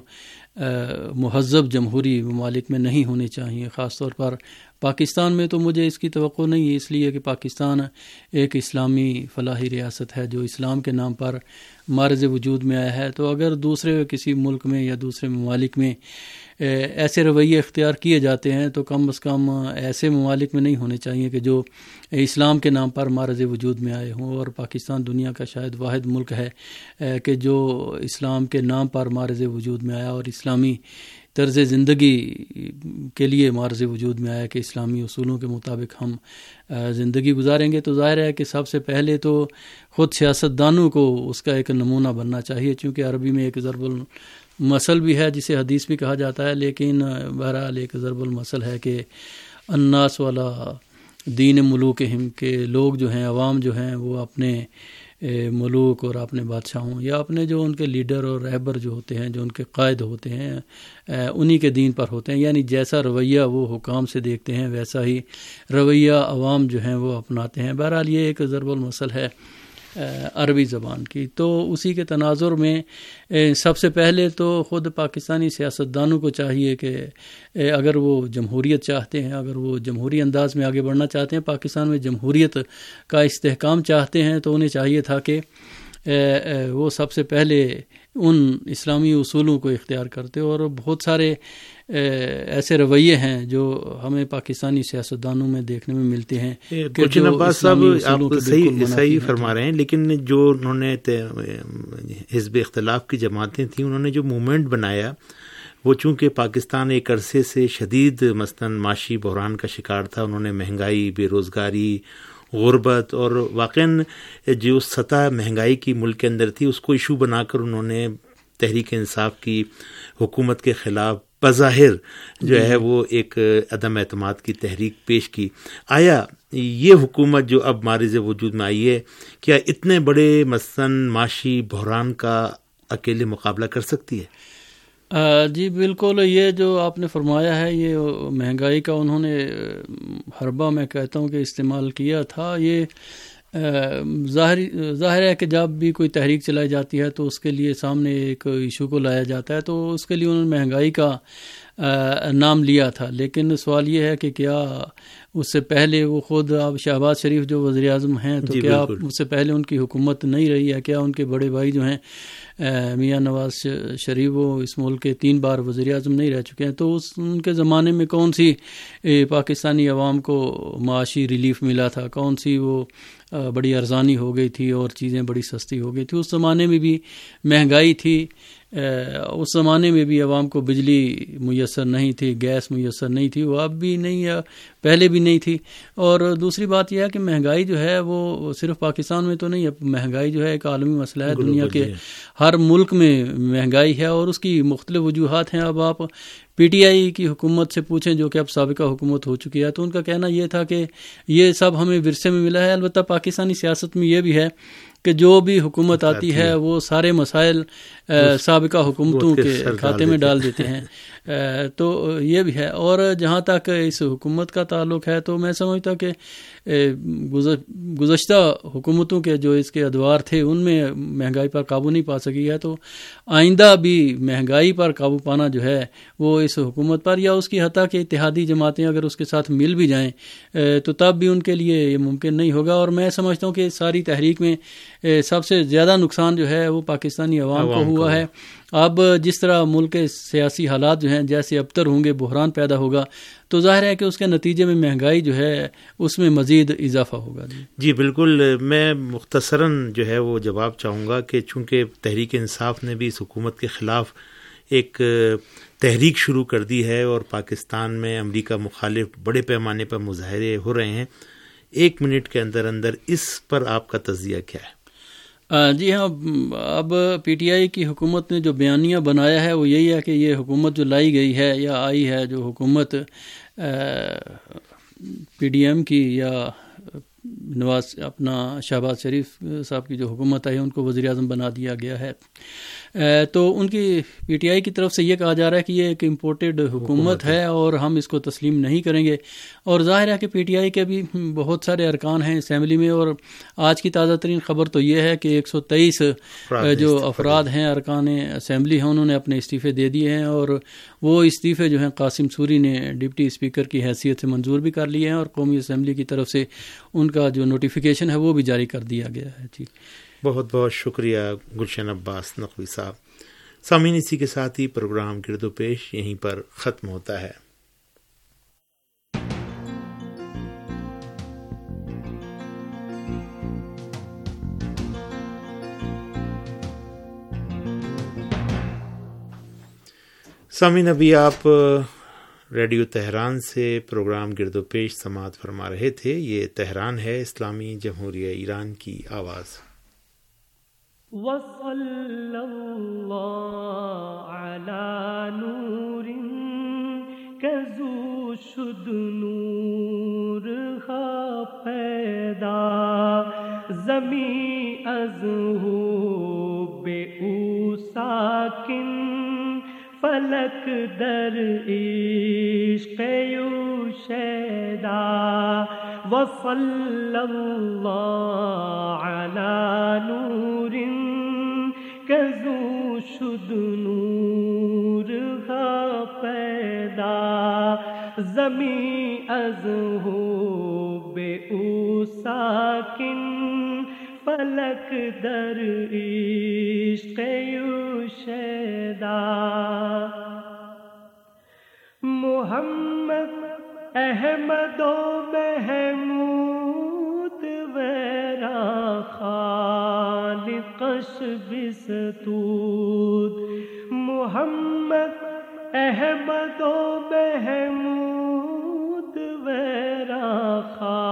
Speaker 6: مہذب جمہوری ممالک میں نہیں ہونے چاہیے. خاص طور پر پاکستان میں تو مجھے اس کی توقع نہیں ہے، اس لیے کہ پاکستان ایک اسلامی فلاحی ریاست ہے جو اسلام کے نام پر معرض وجود میں آیا ہے. تو اگر دوسرے کسی ملک میں یا دوسرے ممالک میں ایسے رویے اختیار کیے جاتے ہیں تو کم از کم ایسے ممالک میں نہیں ہونے چاہیے کہ جو اسلام کے نام پر معرض وجود میں آئے ہوں. اور پاکستان دنیا کا شاید واحد ملک ہے کہ جو اسلام کے نام پر معرض وجود میں آیا اور اسلامی طرز زندگی کے لیے معرض وجود میں آیا کہ اسلامی اصولوں کے مطابق ہم زندگی گزاریں گے. تو ظاہر ہے کہ سب سے پہلے تو خود سیاستدانوں کو اس کا ایک نمونہ بننا چاہیے، چونکہ عربی میں ایک ضرب المثل بھی ہے جسے حدیث بھی کہا جاتا ہے، لیکن بہرحال ایک ضرب المثل ہے کہ الناس والا دین ملوکہم، کہ لوگ جو ہیں، عوام جو ہیں، وہ اپنے ملوک اور اپنے بادشاہوں یا اپنے جو ان کے لیڈر اور رہبر جو ہوتے ہیں، جو ان کے قائد ہوتے ہیں، انہی کے دین پر ہوتے ہیں. یعنی جیسا رویہ وہ حکام سے دیکھتے ہیں ویسا ہی رویہ عوام جو ہیں وہ اپناتے ہیں. بہرحال یہ ایک ضرب المثل ہے عربی زبان کی. تو اسی کے تناظر میں سب سے پہلے تو خود پاکستانی سیاستدانوں کو چاہیے کہ اگر وہ جمہوریت چاہتے ہیں، اگر وہ جمہوری انداز میں آگے بڑھنا چاہتے ہیں، پاکستان میں جمہوریت کا استحکام چاہتے ہیں، تو انہیں چاہیے تھا کہ وہ سب سے پہلے ان اسلامی اصولوں کو اختیار کرتے. اور بہت سارے ایسے رویے ہیں جو ہمیں پاکستانی سیاستدانوں میں دیکھنے میں ملتے ہیں.
Speaker 4: کوچن عباس صاحب آپ صحیح صحیح فرما رہے ہیں، لیکن جو انہوں نے حزب اختلاف کی جماعتیں تھیں، انہوں نے جو موومنٹ بنایا وہ چونکہ پاکستان ایک عرصے سے شدید مثلاً معاشی بحران کا شکار تھا، انہوں نے مہنگائی، بے روزگاری، غربت اور واقعاً جو سطح مہنگائی کی ملک کے اندر تھی اس کو ایشو بنا کر انہوں نے تحریک انصاف کی حکومت کے خلاف بظاہر جو ہے وہ ایک عدم اعتماد کی تحریک پیش کی. آیا یہ حکومت جو اب معرض وجود میں آئی ہے، کیا اتنے بڑے مثلاً معاشی بحران کا اکیلے مقابلہ کر سکتی ہے؟
Speaker 6: جی بالکل، یہ جو آپ نے فرمایا ہے، یہ مہنگائی کا انہوں نے حربہ میں کہتا ہوں کہ استعمال کیا تھا. یہ ظاہر ظاہر ہے کہ جب بھی کوئی تحریک چلائی جاتی ہے تو اس کے لیے سامنے ایک ایشو کو لایا جاتا ہے، تو اس کے لیے انہوں نے مہنگائی کا نام لیا تھا. لیکن سوال یہ ہے کہ کیا اس سے پہلے وہ خود اب شہباز شریف جو وزیر اعظم ہیں تو
Speaker 4: جی
Speaker 6: کیا
Speaker 4: بالکل.
Speaker 6: اس سے پہلے ان کی حکومت نہیں رہی ہے؟ کیا ان کے بڑے بھائی جو ہیں میاں نواز شریف وہ اس ملک کے تین بار وزیر اعظم نہیں رہ چکے ہیں؟ تو اس ان کے زمانے میں کون سی پاکستانی عوام کو معاشی ریلیف ملا تھا؟ کون سی وہ بڑی ارزانی ہو گئی تھی اور چیزیں بڑی سستی ہو گئی تھی؟ اس زمانے میں بھی مہنگائی تھی، اس زمانے میں بھی عوام کو بجلی میسر نہیں تھی، گیس میسر نہیں تھی، وہ اب بھی نہیں ہے، پہلے بھی نہیں تھی. اور دوسری بات یہ ہے کہ مہنگائی جو ہے وہ صرف پاکستان میں تو نہیں ہے، مہنگائی جو ہے ایک عالمی مسئلہ ہے، دنیا کے ہر ملک میں مہنگائی ہے اور اس کی مختلف وجوہات ہیں. اب آپ پی ٹی آئی کی حکومت سے پوچھیں جو کہ اب سابقہ حکومت ہو چکی ہے، تو ان کا کہنا یہ تھا کہ یہ سب ہمیں ورثے میں ملا ہے. البتہ پاکستانی سیاست میں یہ بھی ہے کہ جو بھی حکومت آتی ہے وہ سارے مسائل سابقہ حکومتوں کے کھاتے میں ڈال دیتے ہیں. تو یہ بھی ہے. اور جہاں تک اس حکومت کا تعلق ہے تو میں سمجھتا کہ گزشتہ حکومتوں کے جو اس کے ادوار تھے ان میں مہنگائی پر قابو نہیں پا سکی ہے، تو آئندہ بھی مہنگائی پر قابو پانا جو ہے وہ اس حکومت پر یا اس کی حتیٰ کہ اتحادی جماعتیں اگر اس کے ساتھ مل بھی جائیں تو تب بھی ان کے لیے یہ ممکن نہیں ہوگا. اور میں سمجھتا ہوں کہ ساری تحریک میں سب سے زیادہ نقصان جو ہے وہ پاکستانی عوام کو ہوا ہے. اب جس طرح ملک کے سیاسی حالات جو ہیں جیسے ابتر ہوں گے، بحران پیدا ہوگا، تو ظاہر ہے کہ اس کے نتیجے میں مہنگائی جو ہے اس میں مزید اضافہ ہوگا. جی
Speaker 4: جی بالکل. میں مختصراً جو ہے وہ جواب چاہوں گا کہ چونکہ تحریک انصاف نے بھی اس حکومت کے خلاف ایک تحریک شروع کر دی ہے اور پاکستان میں امریکہ مخالف بڑے پیمانے پر مظاہرے ہو رہے ہیں، ایک منٹ کے اندر اندر اس پر آپ کا تجزیہ کیا ہے؟
Speaker 6: جی ہاں، اب پی ٹی آئی کی حکومت نے جو بیانیہ بنایا ہے وہ یہی ہے کہ یہ حکومت جو لائی گئی ہے یا آئی ہے، جو حکومت پی ڈی ایم کی یا نواز اپنا شہباز شریف صاحب کی جو حکومت ہے ان کو وزیر اعظم بنا دیا گیا ہے. تو ان کی پی ٹی آئی کی طرف سے یہ کہا جا رہا ہے کہ یہ ایک امپورٹڈ حکومت ہے اور ہم اس کو تسلیم نہیں کریں گے. اور ظاہر ہے کہ پی ٹی آئی کے بھی بہت سارے ارکان ہیں اسمبلی میں، اور آج کی تازہ ترین خبر تو یہ ہے کہ ایک سو تیئیس جو افراد ہیں ارکان اسمبلی ہیں انہوں نے اپنے استعفے دے دیے ہیں، اور وہ استعفے جو ہیں قاسم سوری نے ڈپٹی اسپیکر کی حیثیت سے منظور بھی کر لیے ہیں، اور قومی اسمبلی کی طرف سے ان کا جو نوٹیفیکیشن ہے وہ بھی جاری کر دیا گیا ہے. جی
Speaker 4: بہت بہت شکریہ گلشن عباس نقوی صاحب. سامعین، اسی کے ساتھ ہی پروگرام گرد و پیش یہیں پر ختم ہوتا ہے. سامعین، ابھی آپ ریڈیو تہران سے پروگرام گرد و پیش سماعت فرما رہے تھے. یہ تہران ہے، اسلامی جمہوریہ ایران کی آواز.
Speaker 2: وصلی اللہ علی نور کزو شد نور خا پیدا زمین از ہو بے او ساکن فلک در عشق یو شیدا وصلی اللہ علی نور کزو شد نور غا پیدا زمین از ہو بے او ساکن فلک در عشق یو شیدا محمد احمد و محمود ویرا خالقش بستود محمد احمد و محمود ویرا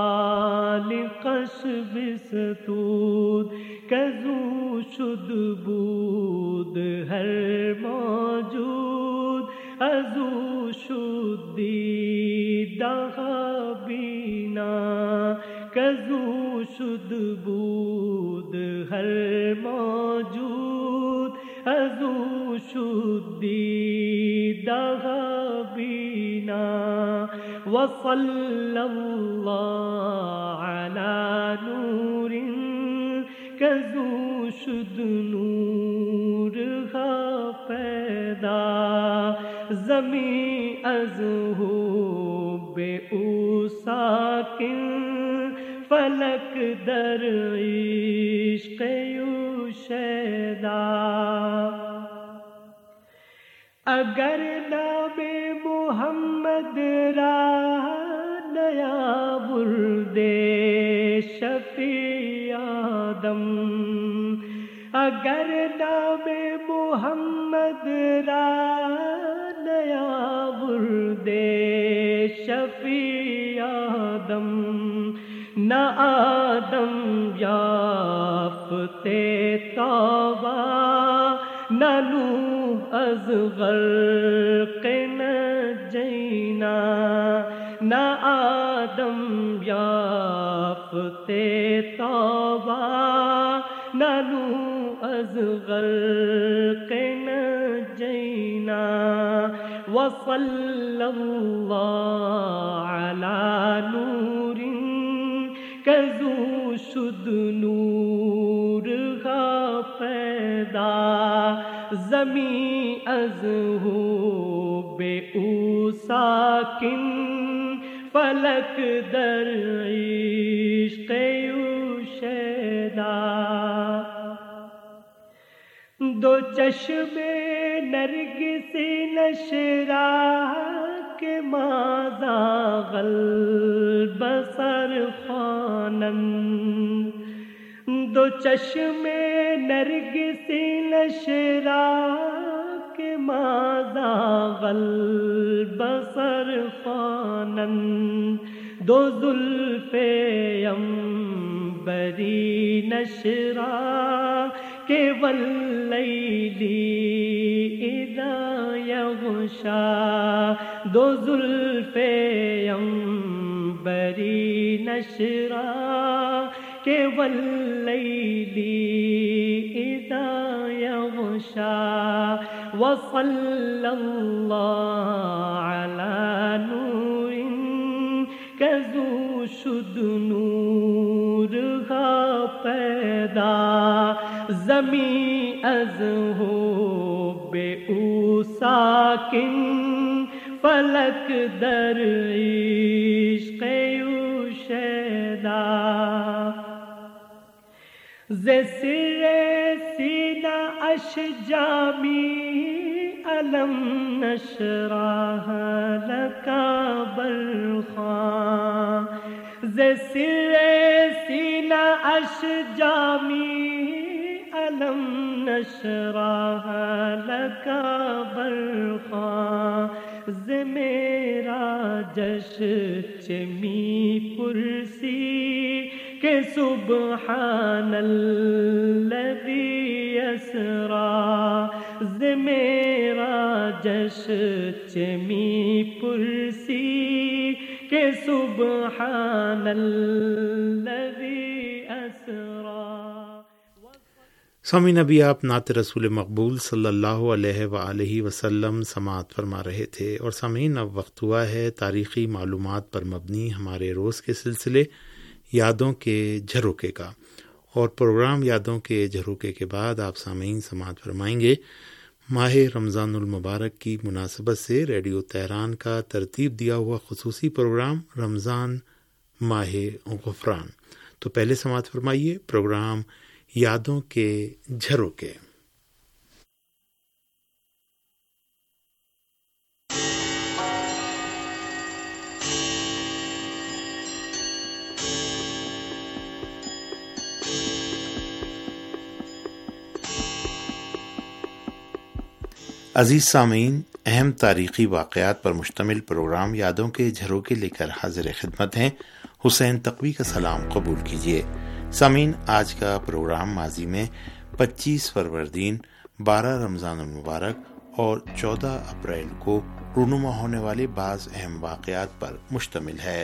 Speaker 2: خالقش بستود کزو شد بود ہر موجود ازو شد دیدہ بینا کزو شد بود ہر موجود ازو شد دیدہ بینا وصلی اللہ علی نور کزو شد نور غا پیدا زمین از ہو بے او ساکن فلک در عشق یو شیدا اگر نام محمد را نیا بردے شفیع آدم اگر نام محمد را نیا بردے شفیع آدم نہ آدم یافتے توبہ نہ نوح از غرق نجینا نہ آدم یافتے توبہ نہ نوح از غرق نجینا وصلی اللہ علی نور کزو شد نور غا پیدا زمین از ہو بے او ساکن فلک در عشق یو شیدا دو چشم نرگس نشرا کے ماذا غلب سر خوانند دو چشم نرگس نشرا کے ماذا غلب سر خوانند دو زلف عنبری نشرا کہ واللیلی اذا یغشا دو زلف عنبری بری نشرا کہ واللیل اذا یغشا وصلی اللہ علی نور کذو شد نور ہا پیدا زمین از ہو بے او ساکن فلک در عشق او شیدا ز سر سینہ اشجامی علم نشرح لکا برخاں ز سر سینہ اشجامی علم نشرح لکا برخاں ز میرا جش چمی پرسی کہ سبحان الذی اسرا ز میرا جش چمی پرسی کہ سبحان الذی اسرا۔
Speaker 4: سامعین، ابھی آپ نعت رسول مقبول صلی اللہ علیہ وآلہ وسلم سماعت فرما رہے تھے، اور سامعین اب وقت ہوا ہے تاریخی معلومات پر مبنی ہمارے روز کے سلسلے یادوں کے جھروکے کا، اور پروگرام یادوں کے جھروکے کے بعد آپ سامعین سماعت فرمائیں گے ماہ رمضان المبارک کی مناسبت سے ریڈیو تہران کا ترتیب دیا ہوا خصوصی پروگرام رمضان ماہ غفران۔ تو پہلے سماعت فرمائیے پروگرام یادوں کے جھروکے۔ عزیز سامعین، اہم تاریخی واقعات پر مشتمل پروگرام یادوں کے جھروکے لے کر حاضر خدمت ہیں۔ حسین تقوی کا سلام قبول کیجیے۔ سامعین، آج کا پروگرام ماضی میں پچیس فروردین، بارہ رمضان المبارک اور چودہ اپریل کو رونما ہونے والے بعض اہم واقعات پر مشتمل ہے۔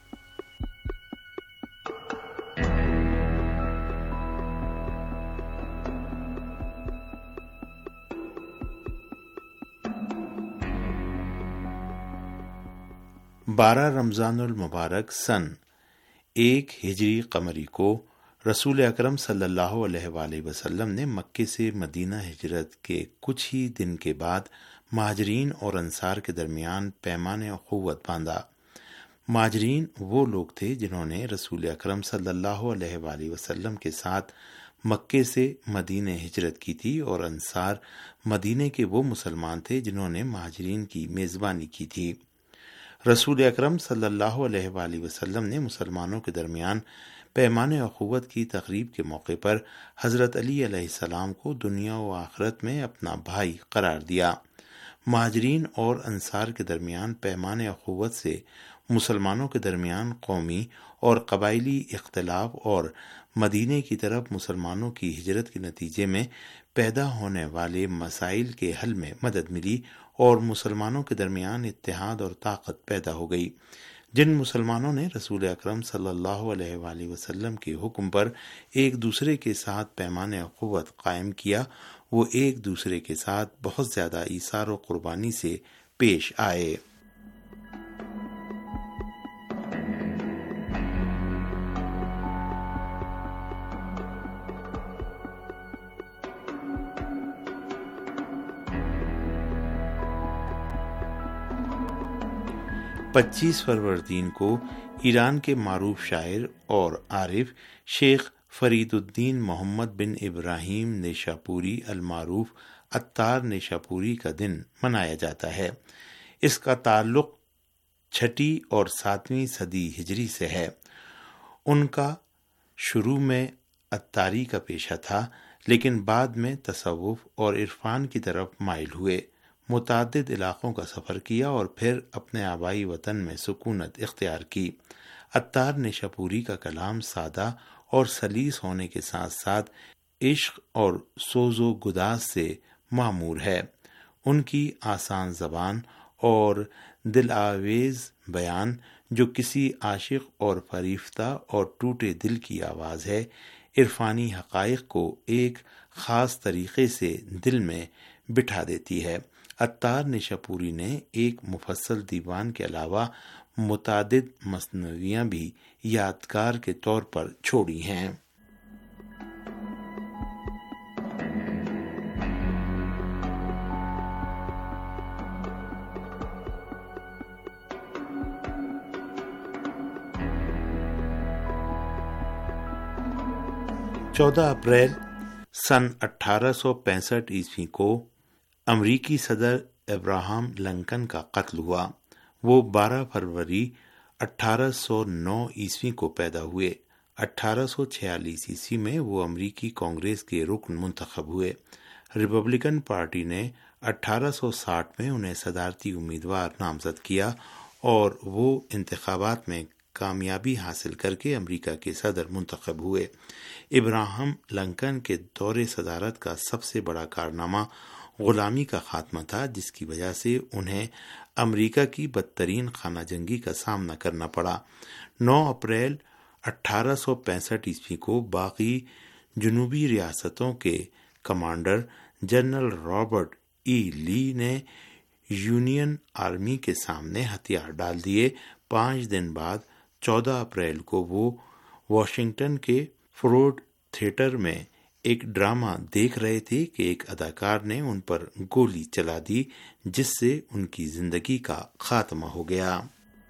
Speaker 4: بارہ رمضان المبارک سن ایک ہجری قمری کو رسول اکرم صلی اللہ علیہ وآلہ وسلم نے مکے سے مدینہ ہجرت کے کچھ ہی دن کے بعد مہاجرین اور انصار کے درمیان پیمان اخوت باندھا۔ مہاجرین وہ لوگ تھے جنہوں نے رسول اکرم صلی اللہ علیہ وآلہ وسلم کے ساتھ مکے سے مدینہ ہجرت کی تھی، اور انصار مدینہ کے وہ مسلمان تھے جنہوں نے مہاجرین کی میزبانی کی تھی۔ رسول اکرم صلی اللہ علیہ وآلہ وسلم نے مسلمانوں کے درمیان پیمان اخوت کی تقریب کے موقع پر حضرت علی علیہ السلام کو دنیا و آخرت میں اپنا بھائی قرار دیا۔ مہاجرین اور انصار کے درمیان پیمان اخوت سے مسلمانوں کے درمیان قومی اور قبائلی اختلاف اور مدینے کی طرف مسلمانوں کی ہجرت کے نتیجے میں پیدا ہونے والے مسائل کے حل میں مدد ملی، اور مسلمانوں کے درمیان اتحاد اور طاقت پیدا ہو گئی۔ جن مسلمانوں نے رسول اکرم صلی اللہ علیہ وآلہ وسلم کے حکم پر ایک دوسرے کے ساتھ پیمان اخوت قائم کیا، وہ ایک دوسرے کے ساتھ بہت زیادہ ایثار و قربانی سے پیش آئے۔ پچیس فروردین کو ایران کے معروف شاعر اور عارف شیخ فرید الدین محمد بن ابراہیم نیشاپوری المعروف عطار نیشاپوری کا دن منایا جاتا ہے۔ اس کا تعلق چھٹی اور ساتویں صدی ہجری سے ہے۔ ان کا شروع میں عطاری کا پیشہ تھا، لیکن بعد میں تصوف اور عرفان کی طرف مائل ہوئے، متعدد علاقوں کا سفر کیا اور پھر اپنے آبائی وطن میں سکونت اختیار کی۔ عطار نیشاپوری کا کلام سادہ اور سلیس ہونے کے ساتھ ساتھ عشق اور سوز و گداز سے معمور ہے۔ ان کی آسان زبان اور دل آویز بیان جو کسی عاشق اور فریفتہ اور ٹوٹے دل کی آواز ہے، عرفانی حقائق کو ایک خاص طریقے سے دل میں بٹھا دیتی ہے۔ عطار نشاپوری نے ایک مفصل دیوان کے علاوہ متعدد مثنویاں بھی یادگار کے طور پر چھوڑی ہیں۔ چودہ اپریل سن اٹھارہ سو پینسٹھ عیسوی کو امریکی صدر ابراہم لنکن کا قتل ہوا۔ وہ بارہ فروری اٹھارہ سو نو عیسوی کو پیدا ہوئے۔ اٹھارہ سو چھیالیس عیسوی میں وہ امریکی کانگریس کے رکن منتخب ہوئے۔ ریپبلکن پارٹی نے اٹھارہ سو ساٹھ میں انہیں صدارتی امیدوار نامزد کیا اور وہ انتخابات میں کامیابی حاصل کر کے امریکہ کے صدر منتخب ہوئے۔ ابراہم لنکن کے دور صدارت کا سب سے بڑا کارنامہ غلامی کا خاتمہ تھا، جس کی وجہ سے انہیں امریکہ کی بدترین خانہ جنگی کا سامنا کرنا پڑا۔ نو اپریل اٹھارہ سو پینسٹھ عیسوی کو باقی جنوبی ریاستوں کے کمانڈر جنرل رابرٹ ای لی نے یونین آرمی کے سامنے ہتھیار ڈال دیے۔ پانچ دن بعد چودہ اپریل کو وہ واشنگٹن کے فورڈ تھیٹر میں ایک ڈرامہ دیکھ رہے تھے کہ ایک اداکار نے ان پر گولی چلا دی، جس سے ان کی زندگی کا خاتمہ ہو گیا۔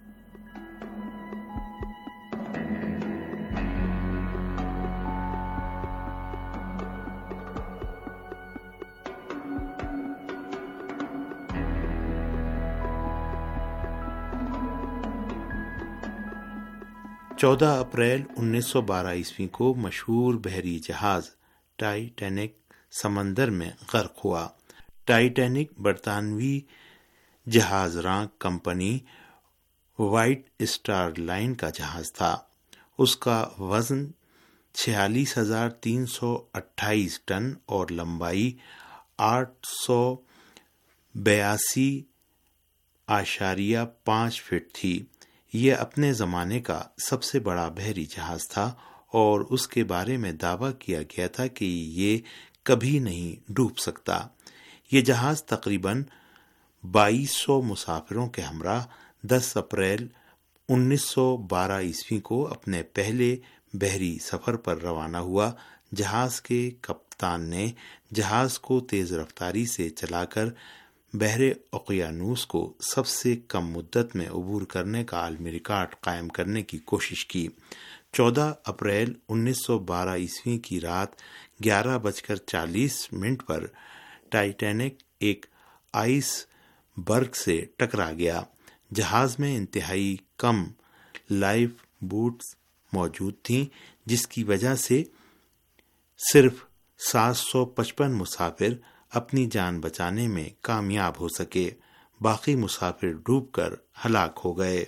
Speaker 4: چودہ اپریل انیس سو بارہ عیسوی کو مشہور بحری جہاز ٹائٹینک سمندر میں غرق ہوا۔ ٹائٹینک برطانوی جہاز راں کمپنی وائٹ اسٹار لائن کا جہاز تھا۔ اس کا وزن چھیالیس ہزار تین سو اٹھائیس ٹن اور لمبائی آٹھ سو بیاسی اشاریہ پانچ فٹ تھی۔ یہ اپنے زمانے کا سب سے بڑا بحری جہاز تھا اور اس کے بارے میں دعویٰ کیا گیا تھا کہ یہ کبھی نہیں ڈوب سکتا۔ یہ جہاز تقریباً بائیس سو مسافروں کے ہمراہ دس اپریل انیس سو بارہ عیسوی کو اپنے پہلے بحری سفر پر روانہ ہوا۔ جہاز کے کپتان نے جہاز کو تیز رفتاری سے چلا کر بحر اوقیانوس کو سب سے کم مدت میں عبور کرنے کا عالمی ریکارڈ قائم کرنے کی کوشش کی۔ چودہ اپریل انیس سو بارہ عیسوی کی رات گیارہ بج کر چالیس منٹ پر ٹائٹینک ایک آئس برگ سے ٹکرا گیا۔ جہاز میں انتہائی کم لائف بوٹس موجود تھیں، جس کی وجہ سے صرف سات سو پچپن مسافر اپنی جان بچانے میں کامیاب ہو سکے۔ باقی مسافر ڈوب کر ہلاک ہو گئے۔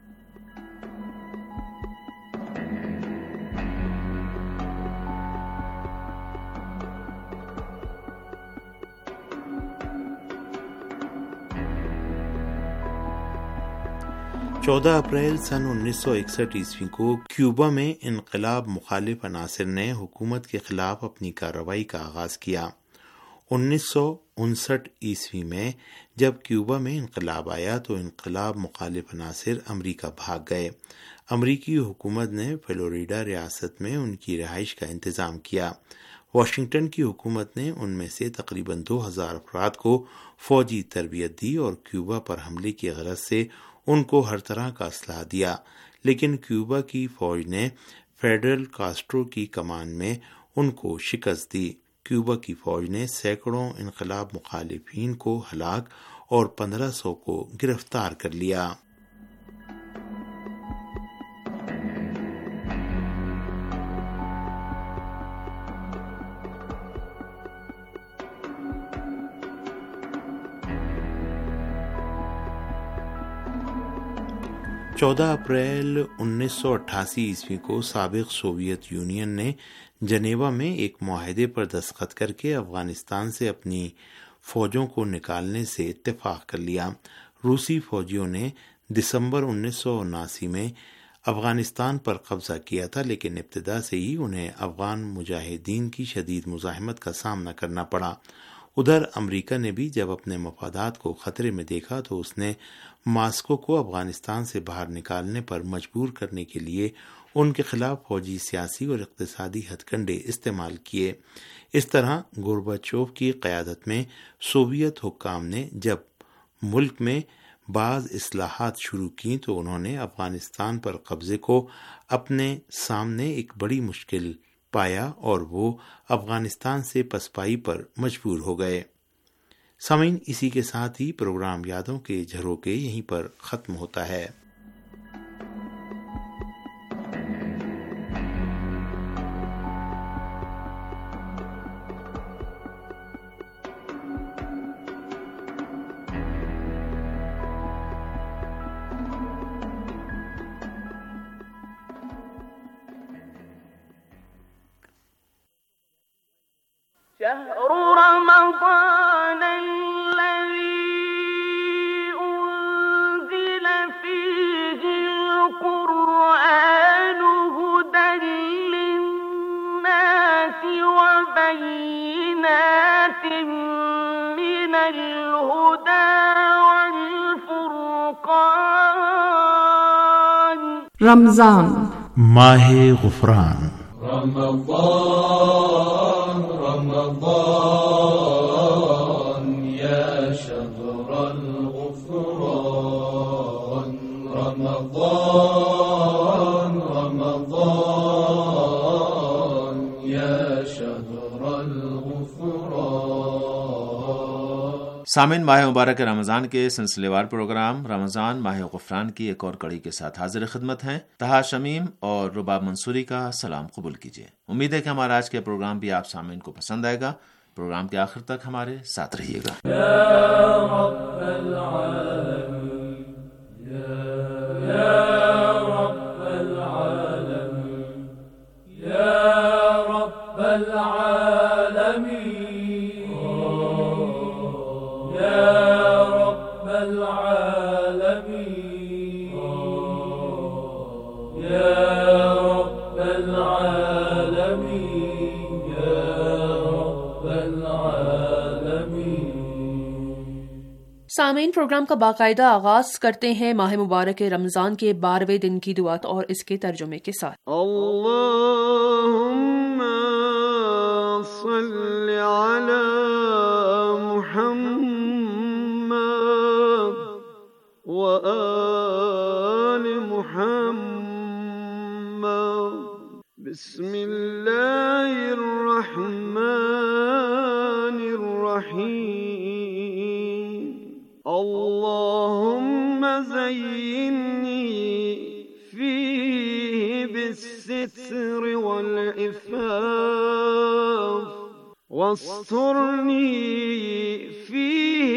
Speaker 4: چودہ اپریل سن انیس سو اکسٹھ عیسوی کو کیوبا میں انقلاب مخالف عناصر نے حکومت کے خلاف اپنی کارروائی کا آغاز کیا۔ انیس سو انسٹھ عیسوی میں جب کیوبا میں انقلاب آیا تو انقلاب مخالف عناصر امریکہ بھاگ گئے۔ امریکی حکومت نے فلوریڈا ریاست میں ان کی رہائش کا انتظام کیا۔ واشنگٹن کی حکومت نے ان میں سے تقریباً دو ہزار افراد کو فوجی تربیت دی اور کیوبا پر حملے کی غرض سے ان کو ہر طرح کا اسلحہ دیا، لیکن کیوبا کی فوج نے فیڈرل کاسٹرو کی کمان میں ان کو شکست دی۔ کیوبا کی فوج نے سینکڑوں انقلاب مخالفین کو ہلاک اور پندرہ سو کو گرفتار کر لیا۔ چودہ اپریل انیس سو اٹھاسی عیسوی کو سابق سوویت یونین نے جنیوا میں ایک معاہدے پر دستخط کر کے افغانستان سے اپنی فوجوں کو نکالنے سے اتفاق کر لیا۔ روسی فوجیوں نے دسمبر انیس سو اناسی میں افغانستان پر قبضہ کیا تھا، لیکن ابتدا سے ہی انہیں افغان مجاہدین کی شدید مزاحمت کا سامنا کرنا پڑا۔ ادھر امریکہ نے بھی جب اپنے مفادات کو خطرے میں دیکھا تو اس نے ماسکو کو افغانستان سے باہر نکالنے پر مجبور کرنے کے لیے ان کے خلاف فوجی، سیاسی اور اقتصادی ہتھ کنڈے استعمال کیے۔ اس طرح گورباچوف کی قیادت میں سوویت حکام نے جب ملک میں بعض اصلاحات شروع کی تو انہوں نے افغانستان پر قبضے کو اپنے سامنے ایک بڑی مشکل پایا اور وہ افغانستان سے پسپائی پر مجبور ہو گئے۔ سامعین، اسی کے ساتھ ہی پروگرام یادوں کے جھروکے یہیں پر ختم ہوتا ہے۔
Speaker 2: شهر رمضان الذي أنزل فيه القرآن هدى للناس وبينات من الهدى والفرقان
Speaker 7: رمضان
Speaker 4: ماہ غفران،
Speaker 8: رمضان رمضان يا شهر الغفران، رمضان رمضان يا شهر الغفران۔
Speaker 5: سامعین، ماہ مبارک رمضان کے سلسلے وار پروگرام رمضان ماہ غفران کی ایک اور کڑی کے ساتھ حاضر خدمت ہیں۔ طہا شمیم اور رباب منصوری کا سلام قبول کیجیے۔ امید ہے کہ ہمارا آج کے پروگرام بھی آپ سامعین کو پسند آئے گا۔ پروگرام کے آخر تک ہمارے ساتھ رہیے گا۔
Speaker 8: يا رب العالمين، يا رب العالمين، يا رب العالمين، يا رب العالمين، يا رب العالمين، يا رب العالمين۔
Speaker 9: سامعین، پروگرام کا باقاعدہ آغاز کرتے ہیں ماہ مبارک رمضان کے بارہویں دن کی دعا اور اس کے ترجمے کے ساتھ۔
Speaker 2: اللهم صل على محمد وآل محمد، بسم الله الرحمن الرحيم، اللهم زينني فيه بالستر والعفاف، واسترني فيه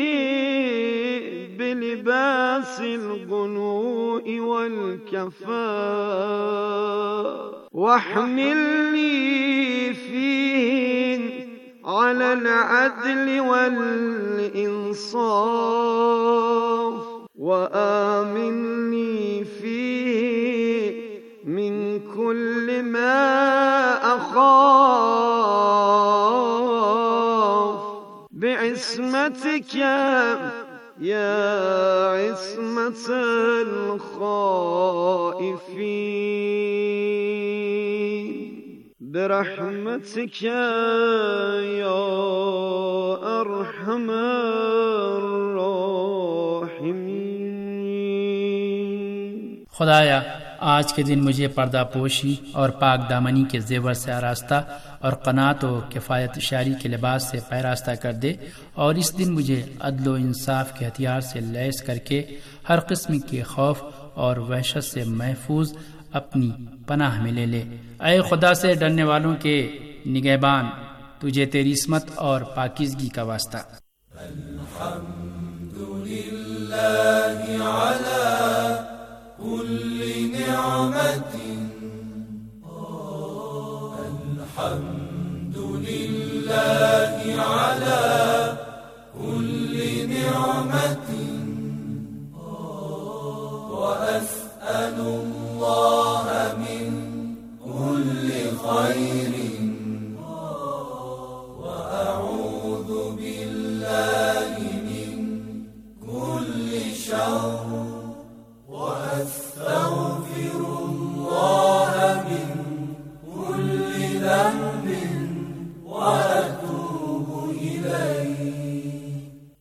Speaker 2: بلباس القنوع والكفاف، واحملني فيه على العدل والإنصاف، وآمني فيه من كل ما أخاف، بعصمتك يا عصمة الخائفين، برحمتك يا أرحم الراحمين۔
Speaker 10: خدایا، آج کے دن مجھے پردہ پوشی اور پاک دامنی کے زیور سے آراستہ اور قناعت و کفایت شاری کے لباس سے پیراستہ کر دے، اور اس دن مجھے عدل و انصاف کے ہتھیار سے لیس کر کے ہر قسم کے خوف اور وحشت سے محفوظ اپنی پناہ میں لے لے۔ اے خدا سے ڈرنے والوں کے نگہبان، تجھے تیری عصمت اور پاکیزگی کا واسطہ۔
Speaker 8: الحمدللہ علی كل نعمة، الحمد لله على كل نعمة،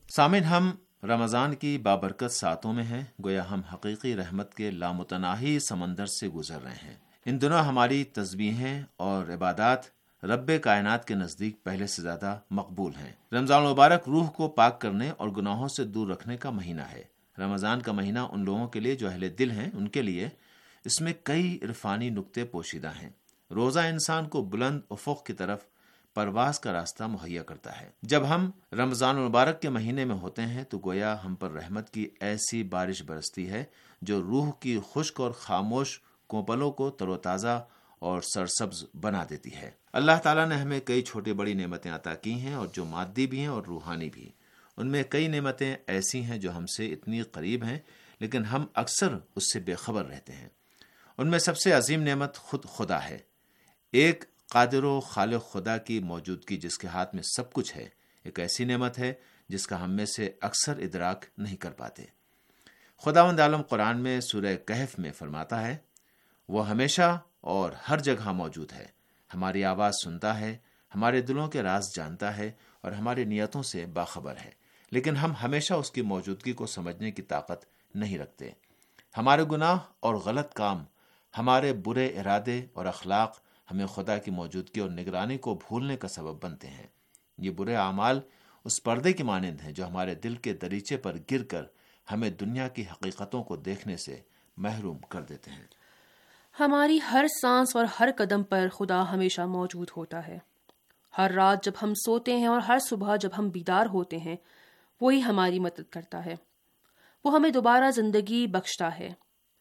Speaker 5: سامن، ہم رمضان کی بابرکت ساعتوں میں ہیں، گویا ہم حقیقی رحمت کے لامتناہی سمندر سے گزر رہے ہیں۔ ان دنوں ہماری تسبیحیں اور عبادات رب کائنات کے نزدیک پہلے سے زیادہ مقبول ہیں۔ رمضان المبارک روح کو پاک کرنے اور گناہوں سے دور رکھنے کا مہینہ ہے۔ رمضان کا مہینہ ان لوگوں کے لیے جو اہل دل ہیں، ان کے لیے اس میں کئی عرفانی نکتے پوشیدہ ہیں۔ روزہ انسان کو بلند افق کی طرف پرواز کا راستہ مہیا کرتا ہے۔ جب ہم رمضان المبارک کے مہینے میں ہوتے ہیں تو گویا ہم پر رحمت کی ایسی بارش برستی ہے جو روح کی خشک اور خاموش کوپلوں کو تر و تازہ اور سرسبز بنا دیتی ہے۔ اللہ تعالیٰ نے ہمیں کئی چھوٹی بڑی نعمتیں عطا کی ہیں، اور جو مادی بھی ہیں اور روحانی بھی۔ ان میں کئی نعمتیں ایسی ہیں جو ہم سے اتنی قریب ہیں لیکن ہم اکثر اس سے بے خبر رہتے ہیں۔ ان میں سب سے عظیم نعمت خود خدا ہے، ایک قادر و خالق خدا کی موجودگی جس کے ہاتھ میں سب کچھ ہے۔ ایک ایسی نعمت ہے جس کا ہم میں سے اکثر ادراک نہیں کر پاتے۔ خداوند عالم قرآن میں سورہ کہف میں فرماتا ہے، وہ ہمیشہ اور ہر جگہ موجود ہے، ہماری آواز سنتا ہے، ہمارے دلوں کے راز جانتا ہے اور ہماری نیتوں سے باخبر ہے، لیکن ہم ہمیشہ اس کی موجودگی کو سمجھنے کی طاقت نہیں رکھتے۔ ہمارے گناہ اور غلط کام، ہمارے برے ارادے اور اخلاق ہمیں خدا کی موجودگی اور نگرانی کو بھولنے کا سبب بنتے ہیں۔ یہ برے اعمال اس پردے کی مانند ہیں جو ہمارے دل کے دریچے پر گر کر ہمیں دنیا کی حقیقتوں کو دیکھنے سے محروم کر دیتے ہیں۔
Speaker 9: ہماری ہر سانس اور ہر قدم پر خدا ہمیشہ موجود ہوتا ہے۔ ہر رات جب ہم سوتے ہیں اور ہر صبح جب ہم بیدار ہوتے ہیں، وہی ہماری مدد کرتا ہے۔ وہ ہمیں دوبارہ زندگی بخشتا ہے۔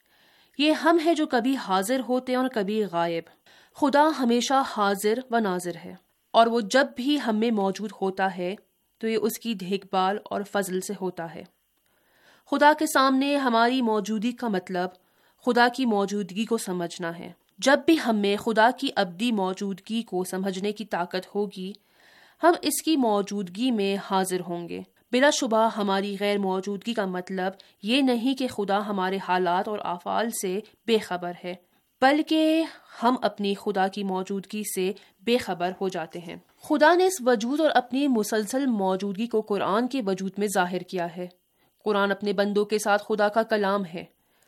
Speaker 9: یہ ہم ہیں جو کبھی حاضر ہوتے ہیں اور کبھی غائب۔ خدا ہمیشہ حاضر و ناظر ہے، اور وہ جب بھی ہم میں موجود ہوتا ہے تو یہ اس کی دیکھ بھال اور فضل سے ہوتا ہے۔ خدا کے سامنے ہماری موجودگی کا مطلب خدا کی موجودگی کو سمجھنا ہے۔ جب بھی ہم میں خدا کی ابدی موجودگی کو سمجھنے کی طاقت ہوگی، ہم اس کی موجودگی میں حاضر ہوں گے۔ بلا شبہ ہماری غیر موجودگی کا مطلب یہ نہیں کہ خدا ہمارے حالات اور افعال سے بے خبر ہے، بلکہ ہم اپنی خدا کی موجودگی سے بے خبر ہو جاتے ہیں۔ خدا نے اس وجود اور اپنی مسلسل موجودگی کو قرآن کے وجود میں ظاہر کیا ہے۔ قرآن اپنے بندوں کے ساتھ خدا کا کلام ہے۔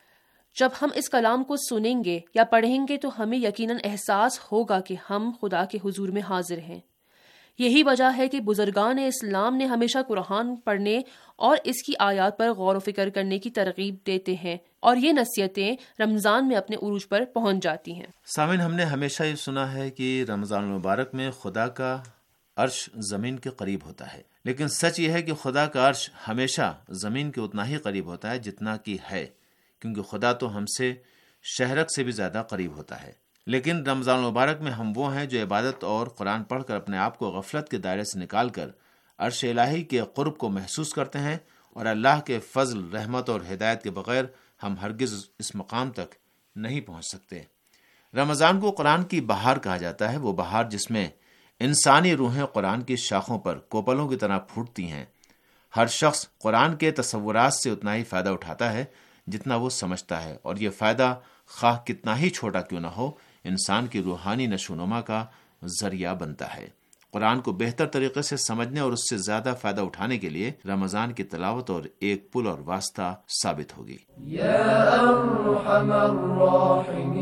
Speaker 9: جب ہم اس کلام کو سنیں گے یا پڑھیں گے تو ہمیں یقیناً احساس ہوگا کہ ہم خدا کے حضور میں حاضر ہیں۔ یہی وجہ ہے کہ بزرگان اسلام نے ہمیشہ قرآن پڑھنے اور اس کی آیات پر غور و فکر کرنے کی ترغیب دیتے ہیں، اور یہ نصیحتیں رمضان میں اپنے عروج پر پہنچ جاتی ہیں۔
Speaker 5: سامعین، ہم نے ہمیشہ یہ سنا ہے کہ رمضان المبارک میں خدا کا عرش زمین کے قریب ہوتا ہے، لیکن سچ یہ ہے کہ خدا کا عرش ہمیشہ زمین کے اتنا ہی قریب ہوتا ہے جتنا کہ ہے، کیونکہ خدا تو ہم سے شہرک سے بھی زیادہ قریب ہوتا ہے۔ لیکن رمضان المبارک میں ہم وہ ہیں جو عبادت اور قرآن پڑھ کر اپنے آپ کو غفلت کے دائرے سے نکال کر عرش الہی کے قرب کو محسوس کرتے ہیں، اور اللہ کے فضل، رحمت اور ہدایت کے بغیر ہم ہرگز اس مقام تک نہیں پہنچ سکتے۔ رمضان کو قرآن کی بہار کہا جاتا ہے، وہ بہار جس میں انسانی روحیں قرآن کی شاخوں پر کوپلوں کی طرح پھوٹتی ہیں۔ ہر شخص قرآن کے تصورات سے اتنا ہی فائدہ اٹھاتا ہے جتنا وہ سمجھتا ہے، اور یہ فائدہ خواہ کتنا ہی چھوٹا کیوں نہ ہو، انسان کی روحانی نشوونما کا ذریعہ بنتا ہے۔ قرآن کو بہتر طریقے سے سمجھنے اور اس سے زیادہ فائدہ اٹھانے کے لیے رمضان کی تلاوت اور ایک پل اور واسطہ ثابت ہوگی۔
Speaker 8: یا ارحم الراحمین،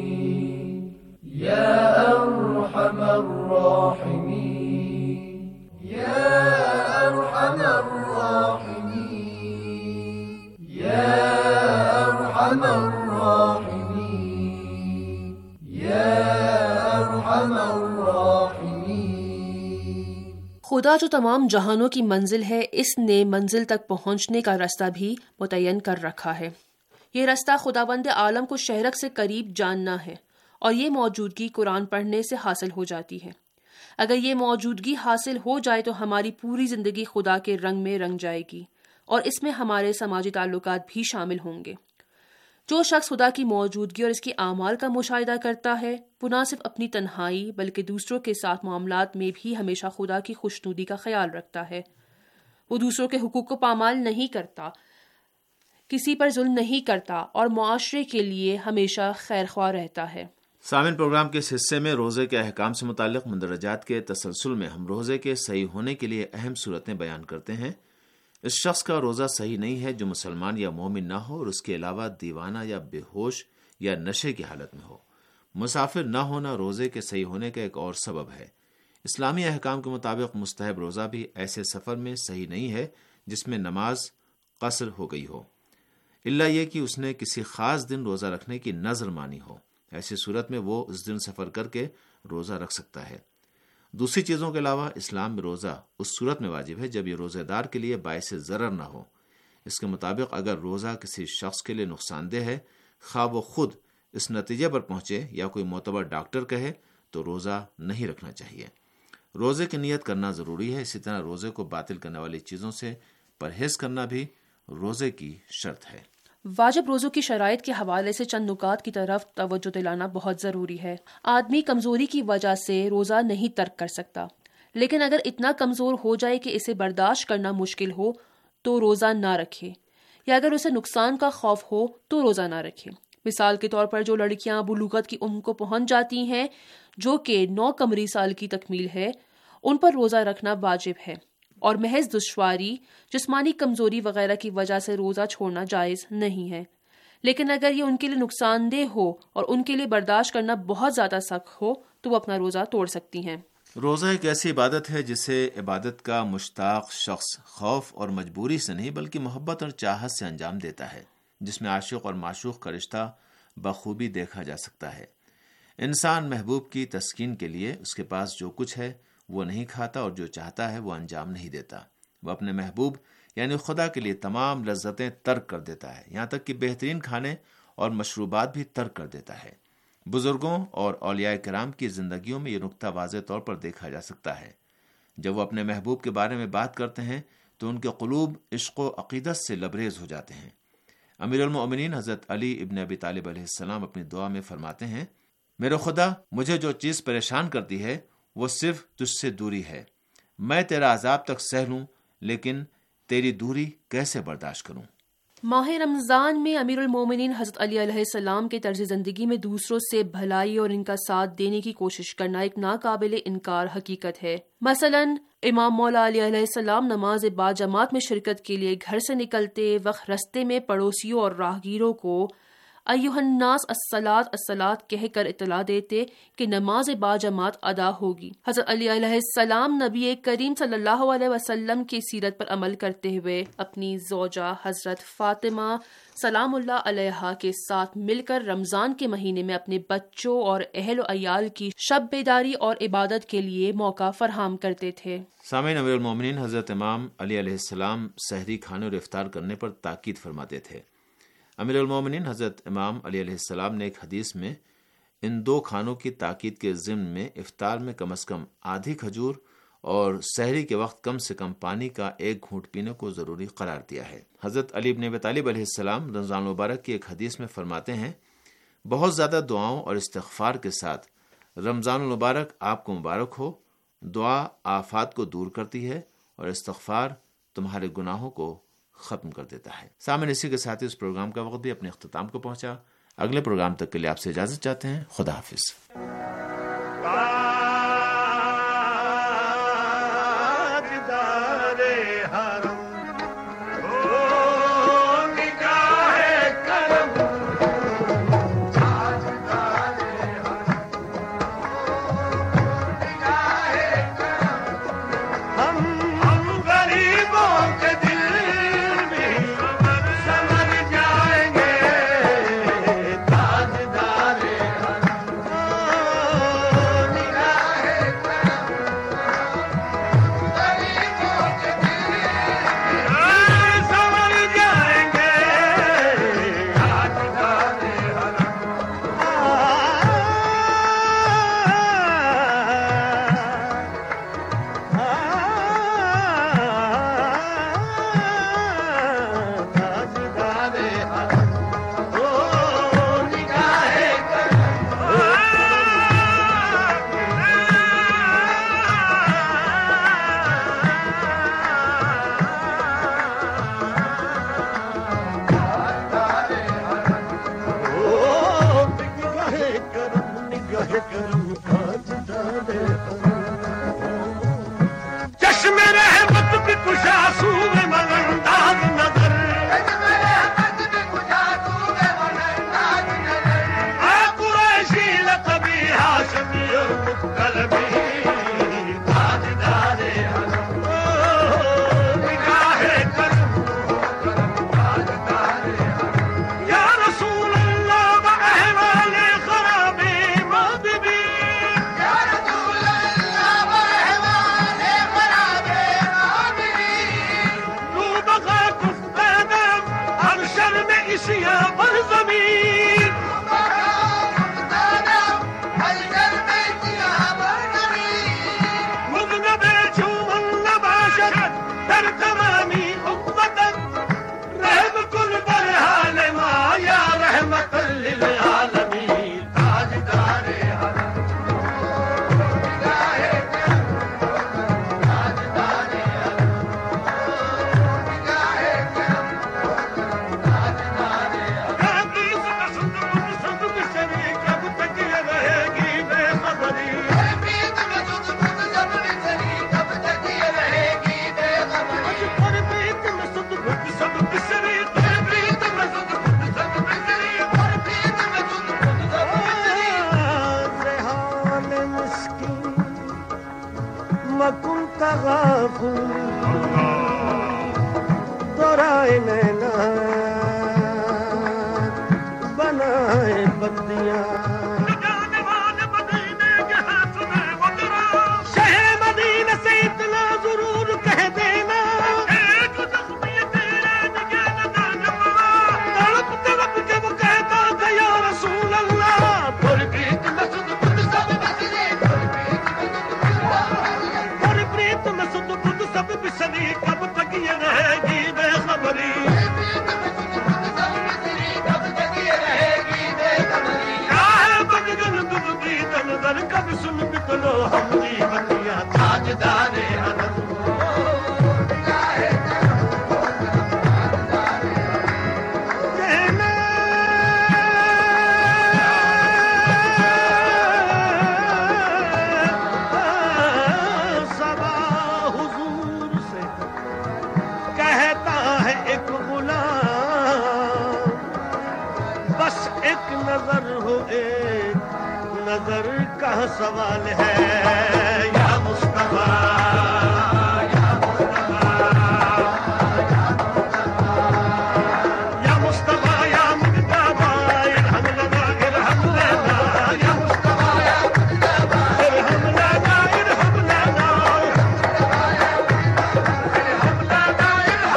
Speaker 8: یا ارحم الراحمین، یا ارحم الراحمین، یا ارحم الراحمین، یا ارحم الراحمین۔
Speaker 9: خدا جو تمام جہانوں کی منزل ہے، اس نے منزل تک پہنچنے کا راستہ بھی متعین کر رکھا ہے۔ یہ راستہ خداوند عالم کو شہرک سے قریب جاننا ہے، اور یہ موجودگی قرآن پڑھنے سے حاصل ہو جاتی ہے۔ اگر یہ موجودگی حاصل ہو جائے تو ہماری پوری زندگی خدا کے رنگ میں رنگ جائے گی، اور اس میں ہمارے سماجی تعلقات بھی شامل ہوں گے۔ جو شخص خدا کی موجودگی اور اس کے اعمال کا مشاہدہ کرتا ہے، وہ نہ صرف اپنی تنہائی بلکہ دوسروں کے ساتھ معاملات میں بھی ہمیشہ خدا کی خوشنودی کا خیال رکھتا ہے۔ وہ دوسروں کے حقوق کو پامال نہیں کرتا، کسی پر ظلم نہیں کرتا، اور معاشرے کے لیے ہمیشہ خیر خواہ رہتا ہے۔
Speaker 5: سامعین، پروگرام کے اس حصے میں روزے کے احکام سے متعلق مندرجات کے تسلسل میں ہم روزے کے صحیح ہونے کے لیے اہم صورتیں بیان کرتے ہیں۔ اس شخص کا روزہ صحیح نہیں ہے جو مسلمان یا مومن نہ ہو اور اس کے علاوہ دیوانہ یا بے ہوش یا نشے کی حالت میں ہو۔ مسافر نہ ہونا روزے کے صحیح ہونے کا ایک اور سبب ہے۔ اسلامی احکام کے مطابق مستحب روزہ بھی ایسے سفر میں صحیح نہیں ہے جس میں نماز قصر ہو گئی ہو، الا یہ کہ اس نے کسی خاص دن روزہ رکھنے کی نظر مانی ہو۔ ایسی صورت میں وہ اس دن سفر کر کے روزہ رکھ سکتا ہے۔ دوسری چیزوں کے علاوہ اسلام میں روزہ اس صورت میں واجب ہے جب یہ روزے دار کے لیے باعث ضرر نہ ہو۔ اس کے مطابق اگر روزہ کسی شخص کے لیے نقصان دہ ہے، خواہ وہ خود اس نتیجے پر پہنچے یا کوئی معتبر ڈاکٹر کہے، تو روزہ نہیں رکھنا چاہیے۔ روزے کی نیت کرنا ضروری ہے۔ اسی طرح روزے کو باطل کرنے والی چیزوں سے پرہیز کرنا بھی روزے کی شرط ہے۔
Speaker 9: واجب روزوں کی شرائط کے حوالے سے چند نکات کی طرف توجہ دلانا بہت ضروری ہے۔ آدمی کمزوری کی وجہ سے روزہ نہیں ترک کر سکتا، لیکن اگر اتنا کمزور ہو جائے کہ اسے برداشت کرنا مشکل ہو تو روزہ نہ رکھے، یا اگر اسے نقصان کا خوف ہو تو روزہ نہ رکھے۔ مثال کے طور پر جو لڑکیاں بلوغت کی عمر کو پہنچ جاتی ہیں، جو کہ نو قمری سال کی تکمیل ہے، ان پر روزہ رکھنا واجب ہے، اور محض دشواری، جسمانی کمزوری وغیرہ کی وجہ سے روزہ چھوڑنا جائز نہیں ہے۔ لیکن اگر یہ ان کے لیے نقصان دہ ہو اور ان کے لیے برداشت کرنا بہت زیادہ سخت ہو تو وہ اپنا روزہ توڑ سکتی ہیں۔
Speaker 5: روزہ ایک ایسی عبادت ہے جسے عبادت کا مشتاق شخص خوف اور مجبوری سے نہیں بلکہ محبت اور چاہت سے انجام دیتا ہے، جس میں عاشق اور معشوق کا رشتہ بخوبی دیکھا جا سکتا ہے۔ انسان محبوب کی تسکین کے لیے اس کے پاس جو کچھ ہے وہ نہیں کھاتا اور جو چاہتا ہے وہ انجام نہیں دیتا۔ وہ اپنے محبوب یعنی خدا کے لیے تمام لذتیں ترک کر دیتا ہے، یہاں تک کہ بہترین کھانے اور مشروبات بھی ترک کر دیتا ہے۔ بزرگوں اور اولیاء کرام کی زندگیوں میں یہ نقطہ واضح طور پر دیکھا جا سکتا ہے۔ جب وہ اپنے محبوب کے بارے میں بات کرتے ہیں تو ان کے قلوب عشق و عقیدت سے لبریز ہو جاتے ہیں۔ امیر المؤمنین حضرت علی ابن ابی طالب علیہ السلام اپنی دعا میں فرماتے ہیں، میرے خدا، مجھے جو چیز پریشان کرتی ہے وہ صرف تجھ سے دوری ہے۔ میں تیرا عذاب تک سہ لوں لیکن تیری دوری کیسے برداشت کروں؟
Speaker 9: ماہ رمضان میں امیر المومنین حضرت علی علیہ السلام کے طرز زندگی میں دوسروں سے بھلائی اور ان کا ساتھ دینے کی کوشش کرنا ایک ناقابل انکار حقیقت ہے۔ مثلا امام مولا علی علیہ السلام نماز با جماعت میں شرکت کے لیے گھر سے نکلتے وقت رستے میں پڑوسیوں اور راہگیروں کو ایھا الناس الصلاۃ الصلاۃ کہہ کر اطلاع دیتے کہ نماز با جماعت ادا ہوگی۔ حضرت علی علیہ السلام نبی کریم صلی اللہ علیہ وسلم کی سیرت پر عمل کرتے ہوئے اپنی زوجہ حضرت فاطمہ سلام اللہ علیہا کے ساتھ مل کر رمضان کے مہینے میں اپنے بچوں اور اہل و عیال کی شب بیداری اور عبادت کے لیے موقع فراہم کرتے تھے۔
Speaker 5: سامعین، امیر المومنین حضرت امام علی علیہ السلام سحری کھانے اور افطار کرنے پر تاکید فرماتے تھے۔ امیر المومنین حضرت امام علی علیہ السلام نے ایک حدیث میں ان دو کھانوں کی تاکید کے ضمن میں افطار میں کم از کم آدھی کھجور اور سحری کے وقت کم سے کم پانی کا ایک گھونٹ پینے کو ضروری قرار دیا ہے۔ حضرت علی ابن ابی طالب علیہ السلام رمضان مبارک کی ایک حدیث میں فرماتے ہیں، بہت زیادہ دعاؤں اور استغفار کے ساتھ رمضان المبارک آپ کو مبارک ہو۔ دعا آفات کو دور کرتی ہے اور استغفار تمہارے گناہوں کو ختم کر دیتا ہے۔ سامعین، اسی کے ساتھ اس پروگرام کا وقت بھی اپنے اختتام کو پہنچا۔ اگلے پروگرام تک کے لیے آپ سے اجازت چاہتے ہیں۔ خدا حافظ۔
Speaker 8: چشم رحمت کی کشا سور ملنگ
Speaker 2: جائیں بندیاں شہر مدینہ سے اتنا ضرور کہہ دینا تڑپ تڑپ کے وہ کہتا تھا یا رسول اللہ پر پریت میں سد خود سب بسری پر پریت میں سد خود سب بسری کب تک یہ رہے گی بے خبری کب سن بکلو ہمری بندیاں تاجدار حرم صبا حضور سے کہتا ہے ایک غلام بس ایک نظر ہو ایک نظر کا سوال ہے یا مصطفیٰ یا مصطفیٰ یا مصطفیٰ یا مجتبیٰ ارحم لنا ارحم لنا یا مصطفیٰ یا مجتبیٰ ارحم لنا ارحم لنا ارحم لنا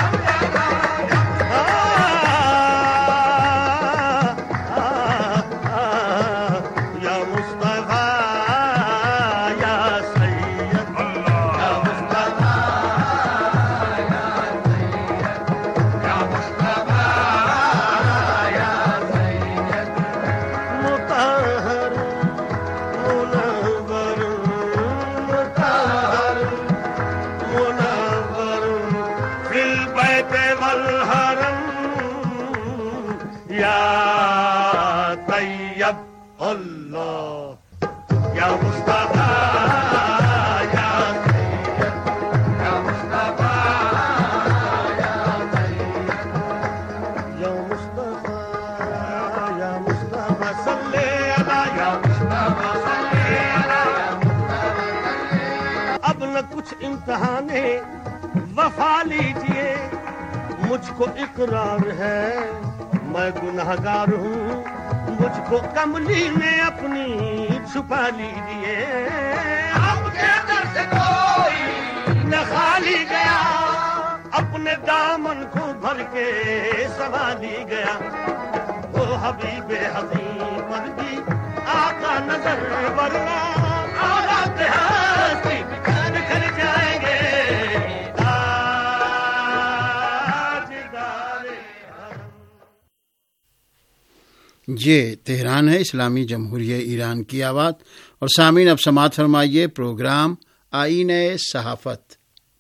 Speaker 2: امتحان وفا لیجئے مجھ کو اقرار ہے میں گنہگار ہوں مجھ کو کملی نے اپنی چھپا لیجئے اب کے در سے کوئی نہ خالی گیا اپنے دامن کو بھر کے سنبھالی گیا وہ حبیب حسین پر بھی آقا نظر ورنہ اولاد ہستی بکھر کر جائیں گے
Speaker 7: یہ تہران ہے اسلامی جمہوریہ ایران کی آواز اور سامعین اب سماعت فرمائیے پروگرام آئین صحافت۔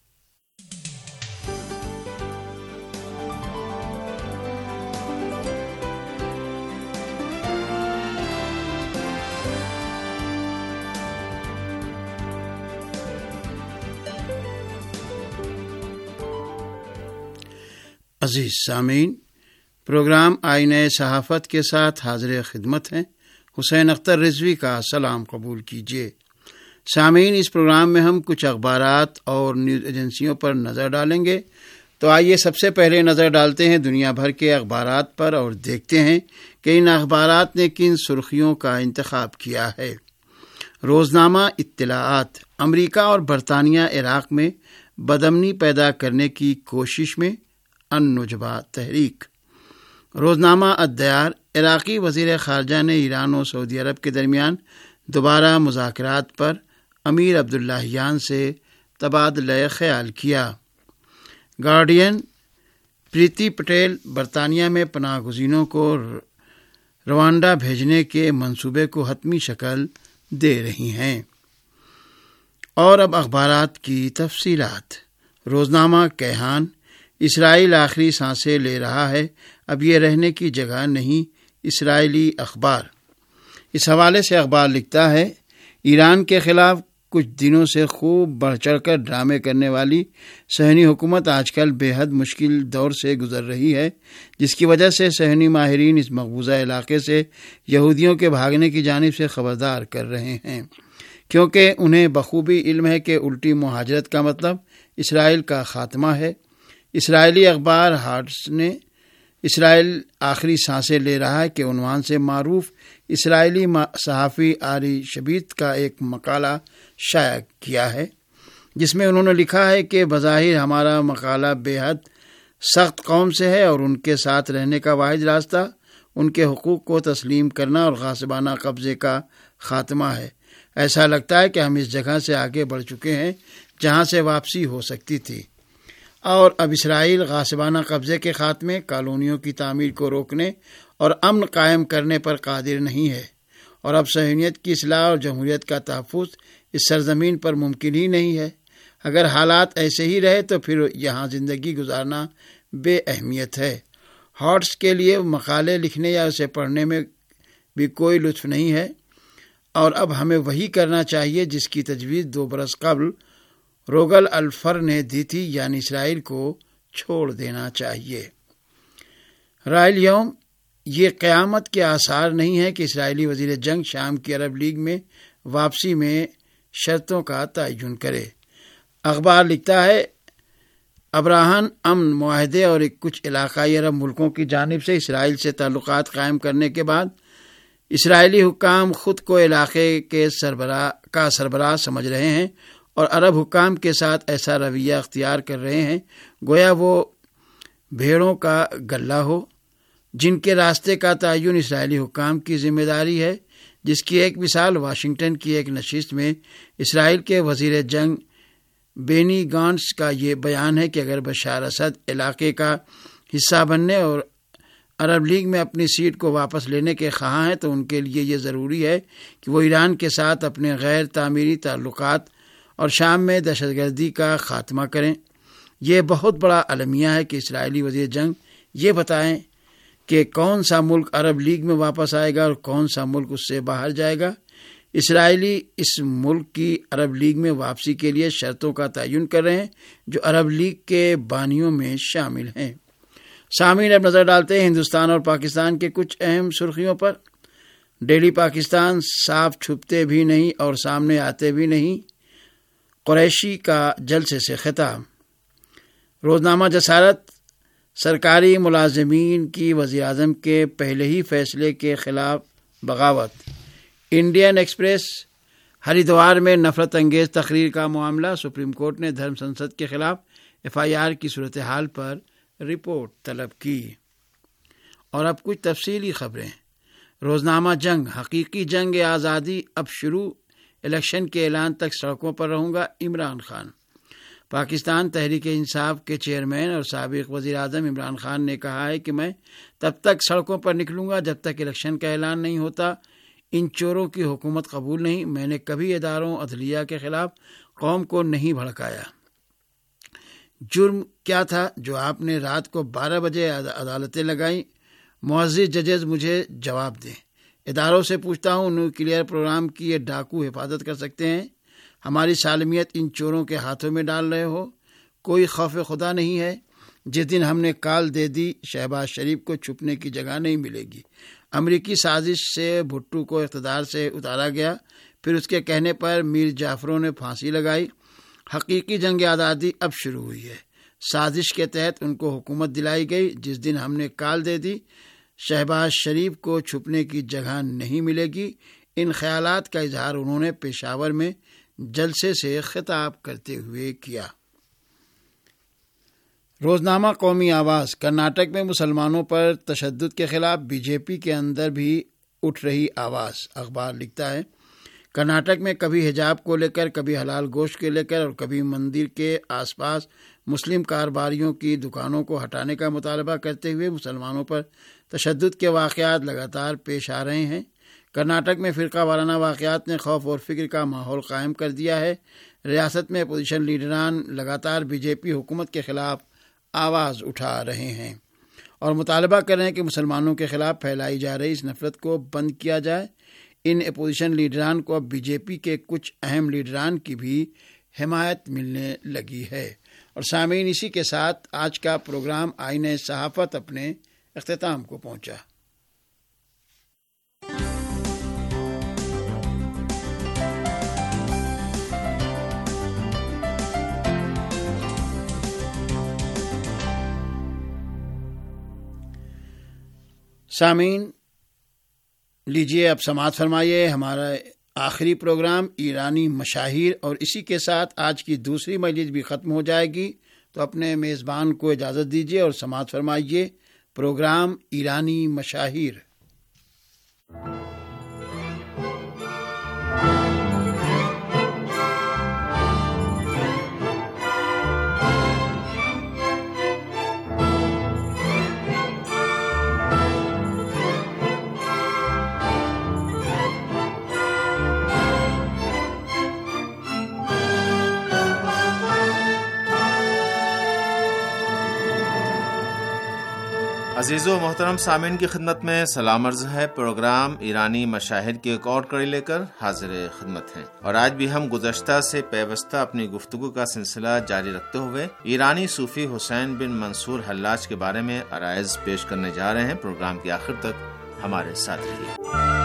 Speaker 7: عزیز سامعین، پروگرام آئین صحافت کے ساتھ حاضر خدمت ہیں حسین اختر رضوی کا سلام قبول کیجیے۔ سامعین، اس پروگرام میں ہم کچھ اخبارات اور نیوز ایجنسیوں پر نظر ڈالیں گے، تو آئیے سب سے پہلے نظر ڈالتے ہیں دنیا بھر کے اخبارات پر اور دیکھتے ہیں کہ ان اخبارات نے کن سرخیوں کا انتخاب کیا ہے۔ روزنامہ اطلاعات، امریکہ اور برطانیہ عراق میں بدامنی پیدا کرنے کی کوشش میں النجبہ تحریک۔ روزنامہ الدیار، عراقی وزیر خارجہ نے ایران و سعودی عرب کے درمیان دوبارہ مذاکرات پر امیر عبداللہیان سے تبادلہ خیال کیا۔ گارڈین، پریتی پٹیل برطانیہ میں پناہ گزینوں کو روانڈا بھیجنے کے منصوبے کو حتمی شکل دے رہی ہیں۔ اور اب اخبارات کی تفصیلات۔ روزنامہ کیہان، اسرائیل آخری سانسیں لے رہا ہے، اب یہ رہنے کی جگہ نہیں، اسرائیلی اخبار۔ اس حوالے سے اخبار لکھتا ہے، ایران کے خلاف کچھ دنوں سے خوب بڑھ چڑھ کر ڈرامے کرنے والی صہیونی حکومت آج کل بے حد مشکل دور سے گزر رہی ہے، جس کی وجہ سے صہیونی ماہرین اس مقبوضہ علاقے سے یہودیوں کے بھاگنے کی جانب سے خبردار کر رہے ہیں، کیونکہ انہیں بخوبی علم ہے کہ الٹی مہاجرت کا مطلب اسرائیل کا خاتمہ ہے۔ اسرائیلی اخبار ہارٹس نے اسرائیل آخری سانسیں لے رہا ہے کے عنوان سے معروف اسرائیلی صحافی آری شبیت کا ایک مقالہ شائع کیا ہے، جس میں انہوں نے لکھا ہے کہ بظاہر ہمارا مقالہ بے حد سخت قوم سے ہے اور ان کے ساتھ رہنے کا واحد راستہ ان کے حقوق کو تسلیم کرنا اور غاصبانہ قبضے کا خاتمہ ہے۔ ایسا لگتا ہے کہ ہم اس جگہ سے آگے بڑھ چکے ہیں جہاں سے واپسی ہو سکتی تھی، اور اب اسرائیل غاصبانہ قبضے کے خاتمے، کالونیوں کی تعمیر کو روکنے اور امن قائم کرنے پر قادر نہیں ہے، اور اب صہیونیت کی اصلاح اور جمہوریت کا تحفظ اس سرزمین پر ممکن ہی نہیں ہے۔ اگر حالات ایسے ہی رہے تو پھر یہاں زندگی گزارنا بے اہمیت ہے۔ ہارٹس کے لیے مقالے لکھنے یا اسے پڑھنے میں بھی کوئی لطف نہیں ہے، اور اب ہمیں وہی کرنا چاہیے جس کی تجویز دو برس قبل روگل الفر نے دی تھی، یعنی اسرائیل کو چھوڑ دینا چاہیے۔ رائل یوم، یہ قیامت کے آثار نہیں ہے کہ اسرائیلی وزیر جنگ شام کی عرب لیگ میں واپسی میں شرطوں کا تعین کرے۔ اخبار لکھتا ہے، ابراہن امن معاہدے اور کچھ علاقائی عرب ملکوں کی جانب سے اسرائیل سے تعلقات قائم کرنے کے بعد اسرائیلی حکام خود کو علاقے کے سربراہ کا سربراہ سمجھ رہے ہیں اور عرب حکام کے ساتھ ایسا رویہ اختیار کر رہے ہیں گویا وہ بھیڑوں کا گلہ ہو، جن کے راستے کا تعین اسرائیلی حکام کی ذمہ داری ہے، جس کی ایک مثال واشنگٹن کی ایک نشست میں اسرائیل کے وزیر جنگ بینی گانٹس کا یہ بیان ہے کہ اگر بشار اسد علاقے کا حصہ بننے اور عرب لیگ میں اپنی سیٹ کو واپس لینے کے خواہاں ہیں تو ان کے لیے یہ ضروری ہے کہ وہ ایران کے ساتھ اپنے غیر تعمیری تعلقات اور شام میں دہشت گردی کا خاتمہ کریں۔ یہ بہت بڑا المیہ ہے کہ اسرائیلی وزیر جنگ یہ بتائیں کہ کون سا ملک عرب لیگ میں واپس آئے گا اور کون سا ملک اس سے باہر جائے گا۔ اسرائیلی اس ملک کی عرب لیگ میں واپسی کے لیے شرطوں کا تعین کر رہے ہیں جو عرب لیگ کے بانیوں میں شامل ہیں۔ سامعین، اب نظر ڈالتے ہیں ہندوستان اور پاکستان کے کچھ اہم سرخیوں پر۔ ڈیلی پاکستان، صاف چھپتے بھی نہیں اور سامنے آتے بھی نہیں، قریشی کا جلسے سے خطاب۔ روزنامہ جسارت، سرکاری ملازمین کی وزیراعظم کے پہلے ہی فیصلے کے خلاف بغاوت۔ انڈین ایکسپریس، ہریدوار میں نفرت انگیز تقریر کا معاملہ، سپریم کورٹ نے دھرم سنسد کے خلاف ایف آئی آر کی صورتحال پر رپورٹ طلب کی۔ اور اب کچھ تفصیلی خبریں۔ روزنامہ جنگ، حقیقی جنگ آزادی اب شروع، الیکشن کے اعلان تک سڑکوں پر رہوں گا عمران خان۔ پاکستان تحریک انصاف کے چیئرمین اور سابق وزیر اعظم عمران خان نے کہا ہے کہ میں تب تک سڑکوں پر نکلوں گا جب تک الیکشن کا اعلان نہیں ہوتا۔ ان چوروں کی حکومت قبول نہیں، میں نے کبھی اداروں عدلیہ کے خلاف قوم کو نہیں بھڑکایا۔ جرم کیا تھا جو آپ نے رات کو بارہ بجے عدالتیں لگائیں؟ معزز ججز مجھے جواب دیں۔ اداروں سے پوچھتا ہوں، نیوکلیئر پروگرام کی یہ ڈاکو حفاظت کر سکتے ہیں؟ ہماری سالمیت ان چوروں کے ہاتھوں میں ڈال رہے ہو؟ کوئی خوف خدا نہیں ہے؟ جس دن ہم نے کال دے دی شہباز شریف کو چھپنے کی جگہ نہیں ملے گی۔ امریکی سازش سے بھٹو کو اقتدار سے اتارا گیا، پھر اس کے کہنے پر میر جعفروں نے پھانسی لگائی۔ حقیقی جنگ آزادی اب شروع ہوئی ہے۔ سازش کے تحت ان کو حکومت دلائی گئی۔ جس دن ہم نے کال دے دی شہباز شریف کو چھپنے کی جگہ نہیں ملے گی، ان خیالات کا اظہار انہوں نے پشاور میں جلسے سے خطاب کرتے ہوئے کیا۔ روزنامہ قومی آواز، کرناٹک میں مسلمانوں پر تشدد کے خلاف بی جے پی کے اندر بھی اٹھ رہی آواز۔ اخبار لکھتا ہے، کرناٹک میں کبھی حجاب کو لے کر، کبھی حلال گوشت کو لے کر اور کبھی مندر کے آس پاس مسلم کاروباریوں کی دکانوں کو ہٹانے کا مطالبہ کرتے ہوئے مسلمانوں پر تشدد کے واقعات لگاتار پیش آ رہے ہیں۔ کرناٹک میں فرقہ وارانہ واقعات نے خوف اور فکر کا ماحول قائم کر دیا ہے۔ ریاست میں اپوزیشن لیڈران لگاتار بی جے پی حکومت کے خلاف آواز اٹھا رہے ہیں اور مطالبہ کر رہے ہیں کہ مسلمانوں کے خلاف پھیلائی جا رہی اس نفرت کو بند کیا جائے۔ ان اپوزیشن لیڈران کو اب بی جے پی کے کچھ اہم لیڈران کی بھی حمایت ملنے لگی ہے۔ اور سامعین، اسی کے ساتھ آج کا پروگرام آئینہ صحافت اپنے اختتام کو پہنچا۔ سامعین، لیجیے اب سماعت فرمائیے ہمارا آخری پروگرام ایرانی مشاہیر، اور اسی کے ساتھ آج کی دوسری مجلس بھی ختم ہو جائے گی، تو اپنے میزبان کو اجازت دیجیے اور سماعت فرمائیے پروگرام ایرانی مشاہیر۔
Speaker 5: عزیز و محترم سامعین کی خدمت میں سلام عرض ہے۔ پروگرام ایرانی مشاہیر کی ایک اور کڑی لے کر حاضر خدمت ہیں، اور آج بھی ہم گزشتہ سے پیوستہ اپنی گفتگو کا سلسلہ جاری رکھتے ہوئے ایرانی صوفی حسین بن منصور حلاج کے بارے میں عرائض پیش کرنے جا رہے ہیں۔ پروگرام کے آخر تک ہمارے ساتھ رہیے۔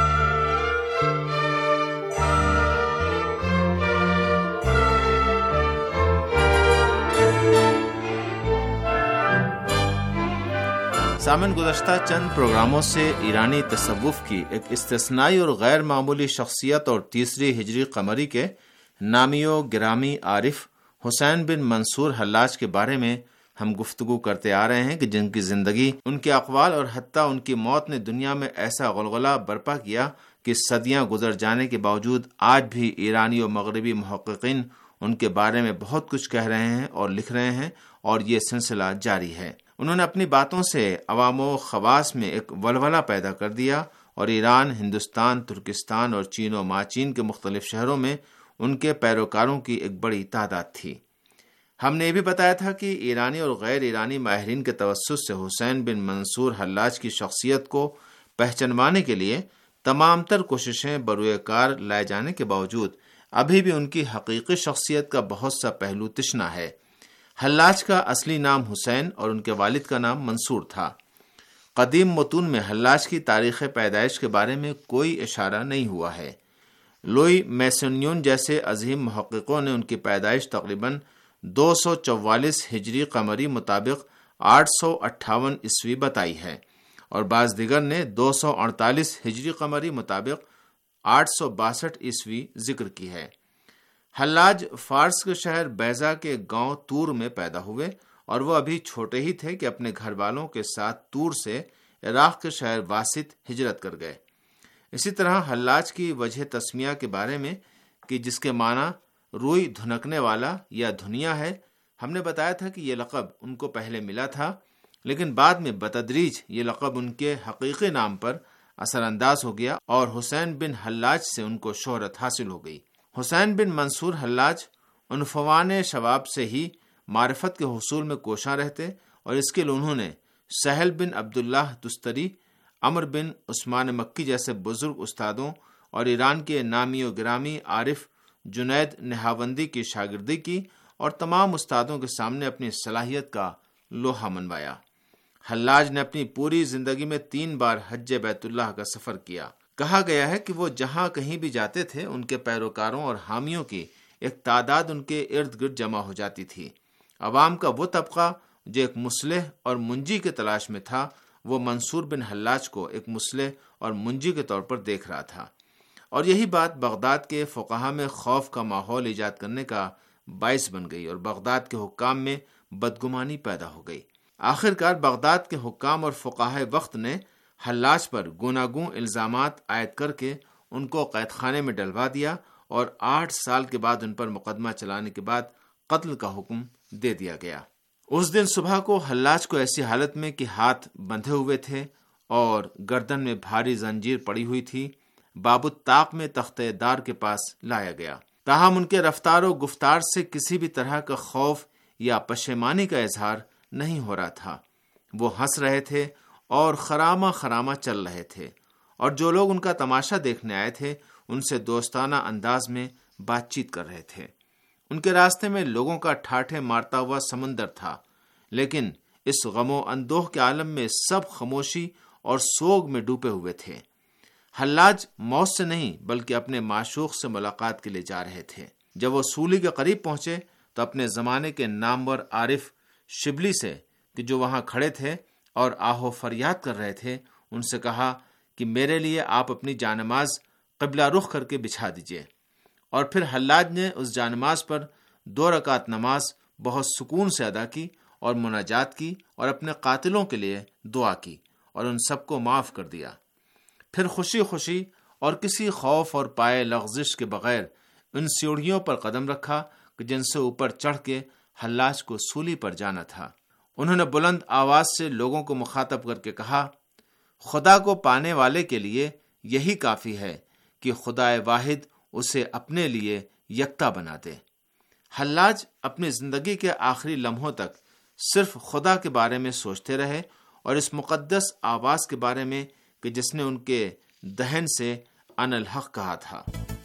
Speaker 5: سامن گزشتہ چند پروگراموں سے ایرانی تصوف کی ایک استثنائی اور غیر معمولی شخصیت اور تیسری ہجری قمری کے نامی و گرامی عارف حسین بن منصور حلاج کے بارے میں ہم گفتگو کرتے آ رہے ہیں کہ جن کی زندگی، ان کے اقوال اور حتیٰ ان کی موت نے دنیا میں ایسا غلغلہ برپا کیا کہ صدیاں گزر جانے کے باوجود آج بھی ایرانی و مغربی محققین ان کے بارے میں بہت کچھ کہہ رہے ہیں اور لکھ رہے ہیں، اور یہ سلسلہ جاری ہے۔ انہوں نے اپنی باتوں سے عوام و خواص میں ایک ولولہ پیدا کر دیا، اور ایران، ہندوستان، ترکستان اور چین و ماچین کے مختلف شہروں میں ان کے پیروکاروں کی ایک بڑی تعداد تھی۔ ہم نے یہ بھی بتایا تھا کہ ایرانی اور غیر ایرانی ماہرین کے توسط سے حسین بن منصور حلاج کی شخصیت کو پہچانوانے کے لیے تمام تر کوششیں بروئے کار لائے جانے کے باوجود ابھی بھی ان کی حقیقی شخصیت کا بہت سا پہلو تشنا ہے۔ حلاج کا اصلی نام حسین اور ان کے والد کا نام منصور تھا۔ قدیم متون میں حلاج کی تاریخ پیدائش کے بارے میں کوئی اشارہ نہیں ہوا ہے۔ لوئی میسونیون جیسے عظیم محققوں نے ان کی پیدائش تقریباً دو سو چوالیس ہجری قمری مطابق آٹھ سو اٹھاون عیسوی بتائی ہے، اور بعض دیگر نے دو سو اڑتالیس ہجری قمری مطابق آٹھ سو باسٹھ عیسوی ذکر کی ہے۔ حلاج فارس کے شہر بیضا کے گاؤں تور میں پیدا ہوئے، اور وہ ابھی چھوٹے ہی تھے کہ اپنے گھر والوں کے ساتھ تور سے عراق کے شہر واسط ہجرت کر گئے۔ اسی طرح حلاج کی وجہ تسمیہ کے بارے میں کہ جس کے معنی روئی دھنکنے والا یا دھنیا ہے، ہم نے بتایا تھا کہ یہ لقب ان کو پہلے ملا تھا، لیکن بعد میں بتدریج یہ لقب ان کے حقیقی نام پر اثر انداز ہو گیا، اور حسین بن حلاج سے ان کو شہرت حاصل ہو گئی۔ حسین بن منصور حلاج عنفوان شواب سے ہی معرفت کے حصول میں کوشاں رہتے، اور اس کے لیے انہوں نے سہل بن عبداللہ تستری، عمر بن عثمان مکی جیسے بزرگ استادوں اور ایران کے نامی و گرامی عارف جنید نہاوندی کی شاگردی کی، اور تمام استادوں کے سامنے اپنی صلاحیت کا لوہا منوایا۔ حلاج نے اپنی پوری زندگی میں تین بار حج بیت اللہ کا سفر کیا۔ کہا گیا ہے کہ وہ جہاں کہیں بھی جاتے تھے ان کے پیروکاروں اور حامیوں کی ایک تعداد ان کے ارد گرد جمع ہو جاتی تھی۔ عوام کا وہ طبقہ جو ایک مصلح اور منجی کے تلاش میں تھا، وہ منصور بن حلاج کو ایک مصلح اور منجی کے طور پر دیکھ رہا تھا، اور یہی بات بغداد کے فقہا میں خوف کا ماحول ایجاد کرنے کا باعث بن گئی، اور بغداد کے حکام میں بدگمانی پیدا ہو گئی۔ آخرکار بغداد کے حکام اور فقہائے وقت نے حلاج پر گوناگوں الزامات عائد کر کے ان کو قید خانے میں ڈلوا دیا، اور آٹھ سال کے بعد ان پر مقدمہ چلانے کے بعد قتل کا حکم دے دیا گیا۔ اس دن صبح کو حلاج کو ایسی حالت میں کہ ہاتھ بندھے ہوئے تھے اور گردن میں بھاری زنجیر پڑی ہوئی تھی، باب الطاق میں تختہ دار کے پاس لایا گیا۔ تاہم ان کے رفتار و گفتار سے کسی بھی طرح کا خوف یا پشیمانی کا اظہار نہیں ہو رہا تھا۔ وہ ہنس رہے تھے اور خرامہ خرامہ چل رہے تھے، اور جو لوگ ان کا تماشا دیکھنے آئے تھے ان سے دوستانہ انداز میں بات چیت کر رہے تھے۔ ان کے راستے میں لوگوں کا ٹھاٹھے مارتا ہوا سمندر تھا، لیکن اس غم و اندوہ کے عالم میں سب خاموشی اور سوگ میں ڈوبے ہوئے تھے۔ حلاج موت سے نہیں بلکہ اپنے معشوق سے ملاقات کے لیے جا رہے تھے۔ جب وہ سولی کے قریب پہنچے تو اپنے زمانے کے نامور عارف شبلی سے کہ جو وہاں کھڑے تھے اور آہو فریاد کر رہے تھے، ان سے کہا کہ میرے لیے آپ اپنی جانماز قبلہ رخ کر کے بچھا دیجیے۔ اور پھر حلاج نے اس جانماز پر دو رکعت نماز بہت سکون سے ادا کی اور مناجات کی اور اپنے قاتلوں کے لیے دعا کی اور ان سب کو معاف کر دیا۔ پھر خوشی خوشی اور کسی خوف اور پائے لغزش کے بغیر ان سیڑھیوں پر قدم رکھا کہ جن سے اوپر چڑھ کے حلاج کو سولی پر جانا تھا۔ انہوں نے بلند آواز سے لوگوں کو مخاطب کر کے کہا، خدا کو پانے والے کے لیے یہی کافی ہے کہ خدائے واحد اسے اپنے لیے یکتا بنا دے۔ حلاج اپنی زندگی کے آخری لمحوں تک صرف خدا کے بارے میں سوچتے رہے اور اس مقدس آواز کے بارے میں کہ جس نے ان کے دہن سے ان الحق کہا تھا۔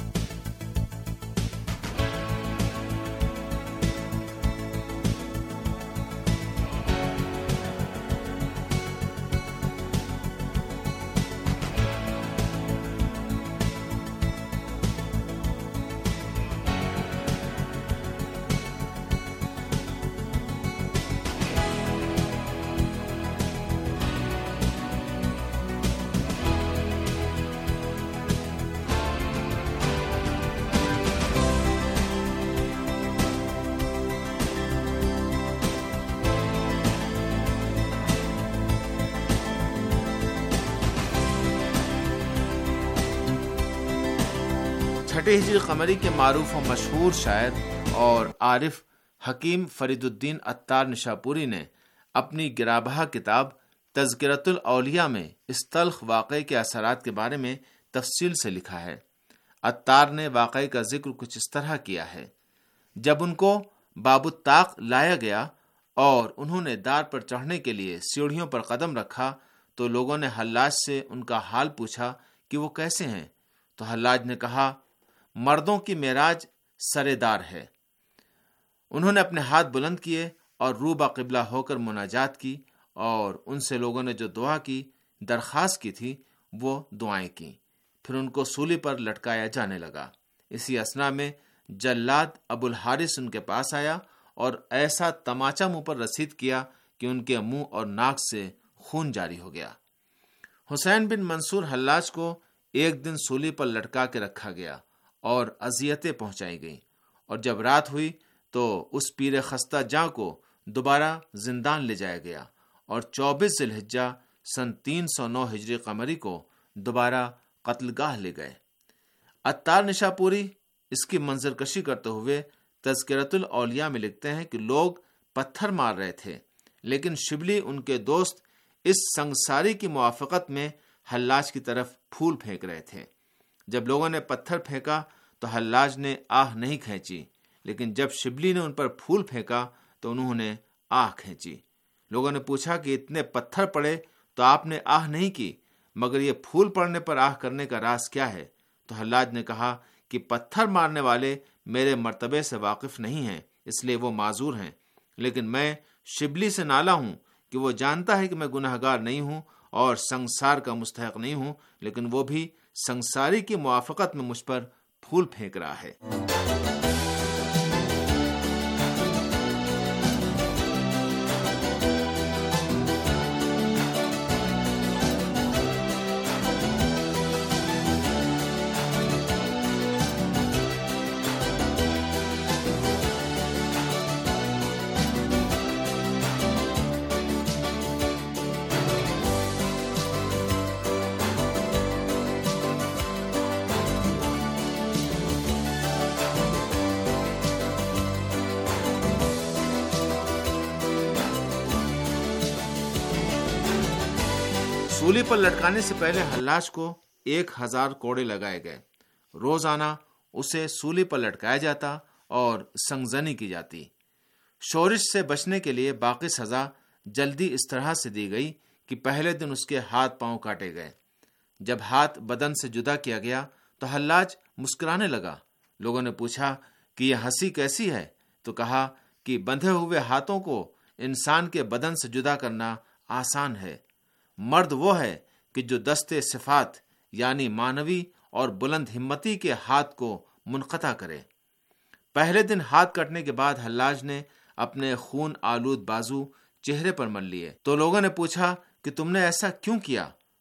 Speaker 5: چھٹے ہجری قمری کے معروف و مشہور شاعر اور عارف حکیم فرید الدین عطار نشاپوری نے اپنی گرابہ کتاب تذکرۃ الاولیاء میں اس تلخ واقعے کے اثرات کے بارے میں تفصیل سے لکھا ہے۔ عطار نے واقعے کا ذکر کچھ اس طرح کیا ہے، جب ان کو باب الطاق لایا گیا اور انہوں نے دار پر چڑھنے کے لیے سیڑھیوں پر قدم رکھا تو لوگوں نے حلاج سے ان کا حال پوچھا کہ وہ کیسے ہیں، تو حلاج نے کہا، مردوں کی معراج سرے دار ہے۔ انہوں نے اپنے ہاتھ بلند کیے اور روبہ قبلہ ہو کر مناجات کی اور ان سے لوگوں نے جو دعا کی درخواست کی تھی وہ دعائیں کی۔ پھر ان کو سولی پر لٹکایا جانے لگا۔ اسی اثنا میں جلاد ابو الحارث ان کے پاس آیا اور ایسا تماچا منہ پر رسید کیا کہ ان کے منہ اور ناک سے خون جاری ہو گیا۔ حسین بن منصور حلاج کو ایک دن سولی پر لٹکا کے رکھا گیا اور اذیتیں پہنچائی گئیں، اور جب رات ہوئی تو اس پیر خستہ جاں کو دوبارہ زندان لے جایا گیا اور چوبیس ذی الحجہ سن تین سو نو ہجری قمری کو دوبارہ قتل گاہ لے گئے۔ عطار نشاپوری اس کی منظر کشی کرتے ہوئے تذکرۃ الاولیاء میں لکھتے ہیں کہ لوگ پتھر مار رہے تھے، لیکن شبلی ان کے دوست اس سنگساری کی موافقت میں حلاج کی طرف پھول پھینک رہے تھے۔ جب لوگوں نے پتھر پھینکا تو حلاج نے آہ نہیں کھینچی، لیکن جب شبلی نے ان پر پھول پھینکا تو انہوں نے آہ کھینچی۔ لوگوں نے پوچھا کہ اتنے پتھر پڑے تو آپ نے آہ نہیں کی، مگر یہ پھول پڑنے پر آہ کرنے کا راز کیا ہے؟ تو حلاج نے کہا کہ پتھر مارنے والے میرے مرتبے سے واقف نہیں ہیں، اس لیے وہ معذور ہیں، لیکن میں شبلی سے نالا ہوں کہ وہ جانتا ہے کہ میں گنہگار نہیں ہوں اور سنگسار کا مستحق نہیں ہوں، لیکن وہ بھی سنگساری کی موافقت میں مجھ پر پھول پھینک رہا ہے۔ سولی پر لٹکانے سے پہلے حلاج کو ایک ہزار کوڑے لگائے گئے۔ روزانہ اسے سولی پر لٹکایا جاتا اور سنگزنی کی جاتی۔ شورش سے بچنے کے لیے باقی سزا جلدی اس طرح سے دی گئی کہ پہلے دن اس کے ہاتھ پاؤں کاٹے گئے۔ جب ہاتھ بدن سے جدا کیا گیا تو حلاج مسکرانے لگا۔ لوگوں نے پوچھا کہ یہ ہنسی کیسی ہے؟ تو کہا کہ بندھے ہوئے ہاتھوں کو انسان کے بدن سے جدا کرنا آسان ہے۔ مرد وہ ہے کہ جو دستے صفات یعنی مانوی اور بلند ہمتی کے ہاتھ کو منقطع کرے۔ پہلے دن ہاتھ کٹنے کے بعد حلاج نے اپنے خون آلود بازو چہرے پر مل لیے تو لوگوں نے پوچھا کہ تم نے ایسا کیوں کیا؟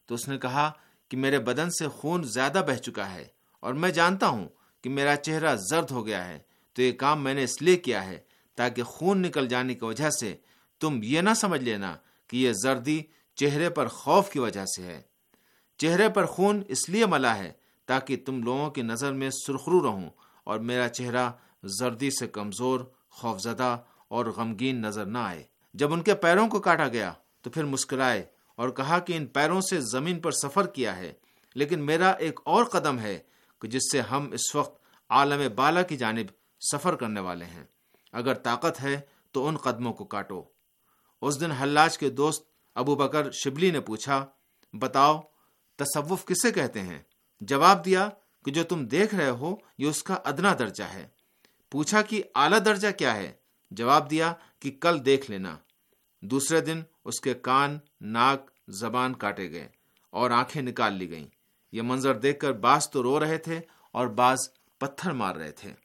Speaker 5: تو اس نے کہا کہ میرے بدن سے خون زیادہ بہہ چکا ہے اور میں جانتا ہوں کہ میرا چہرہ زرد ہو گیا ہے، تو یہ کام میں نے اس لیے کیا ہے تاکہ خون نکل جانے کی وجہ سے تم یہ نہ سمجھ لینا کہ یہ زردی چہرے پر خوف کی وجہ سے ہے۔ چہرے پر خون اس لیے ملا ہے تاکہ تم لوگوں کی نظر میں سرخرو رہوں اور میرا چہرہ زردی سے کمزور، خوفزدہ اور غمگین نظر نہ آئے۔ جب ان کے پیروں کو کاٹا گیا تو پھر مسکرائے اور کہا کہ ان پیروں سے زمین پر سفر کیا ہے، لیکن میرا ایک اور قدم ہے کہ جس سے ہم اس وقت عالم بالا کی جانب سفر کرنے والے ہیں۔ اگر طاقت ہے تو ان قدموں کو کاٹو۔ اس دن حلاج کے دوست ابو بکر شبلی نے پوچھا، بتاؤ تصوف کسے کہتے ہیں؟ جواب دیا کہ جو تم دیکھ رہے ہو یہ اس کا ادنا درجہ ہے۔ پوچھا کہ اعلیٰ درجہ کیا ہے؟ جواب دیا کہ کل دیکھ لینا۔ دوسرے دن اس کے کان، ناک، زبان کاٹے گئے اور آنکھیں نکال لی گئیں۔ یہ منظر دیکھ کر بعض تو رو رہے تھے اور بعض پتھر مار رہے تھے۔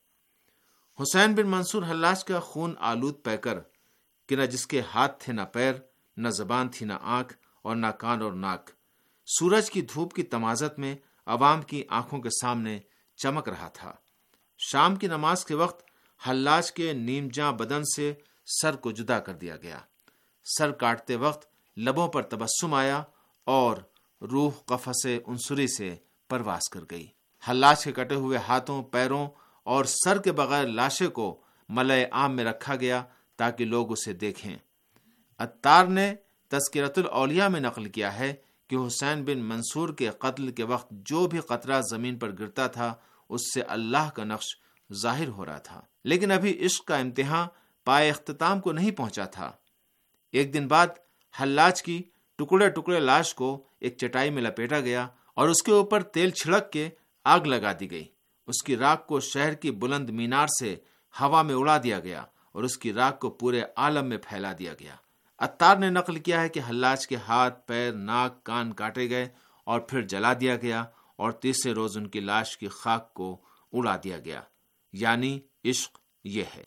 Speaker 5: حسین بن منصور حلاج کا خون آلود پیکر کہ نہ جس کے ہاتھ تھے نہ پیر، نہ زبان تھی نہ آنکھ اور نہ کان اور ناک، سورج کی دھوپ کی تمازت میں عوام کی آنکھوں کے سامنے چمک رہا تھا۔ شام کی نماز کے وقت حلاج کے نیم جاں بدن سے سر کو جدا کر دیا گیا۔ سر کاٹتے وقت لبوں پر تبسم آیا اور روح قفس عنصری سے پرواز کر گئی۔ حلاج کے کٹے ہوئے ہاتھوں، پیروں اور سر کے بغیر لاشے کو ملئ عام میں رکھا گیا تاکہ لوگ اسے دیکھیں۔ عطار نے تذکرۃ الاولیاء میں نقل کیا ہے کہ حسین بن منصور کے قتل کے وقت جو بھی قطرہ زمین پر گرتا تھا اس سے اللہ کا نقش ظاہر ہو رہا تھا، لیکن ابھی عشق کا امتحان پائے اختتام کو نہیں پہنچا تھا۔ ایک دن بعد حلاج کی ٹکڑے ٹکڑے لاش کو ایک چٹائی میں لپیٹا گیا اور اس کے اوپر تیل چھڑک کے آگ لگا دی گئی۔ اس کی راکھ کو شہر کی بلند مینار سے ہوا میں اڑا دیا گیا اور اس کی راکھ کو پورے عالم میں پھیلا دیا گیا۔ عطار نے نقل کیا ہے کہ حلاج کے ہاتھ، پیر، ناک، کان کاٹے گئے اور پھر جلا دیا گیا اور تیسرے روز ان کی لاش کی خاک کو اڑا دیا گیا۔ یعنی عشق یہ ہے۔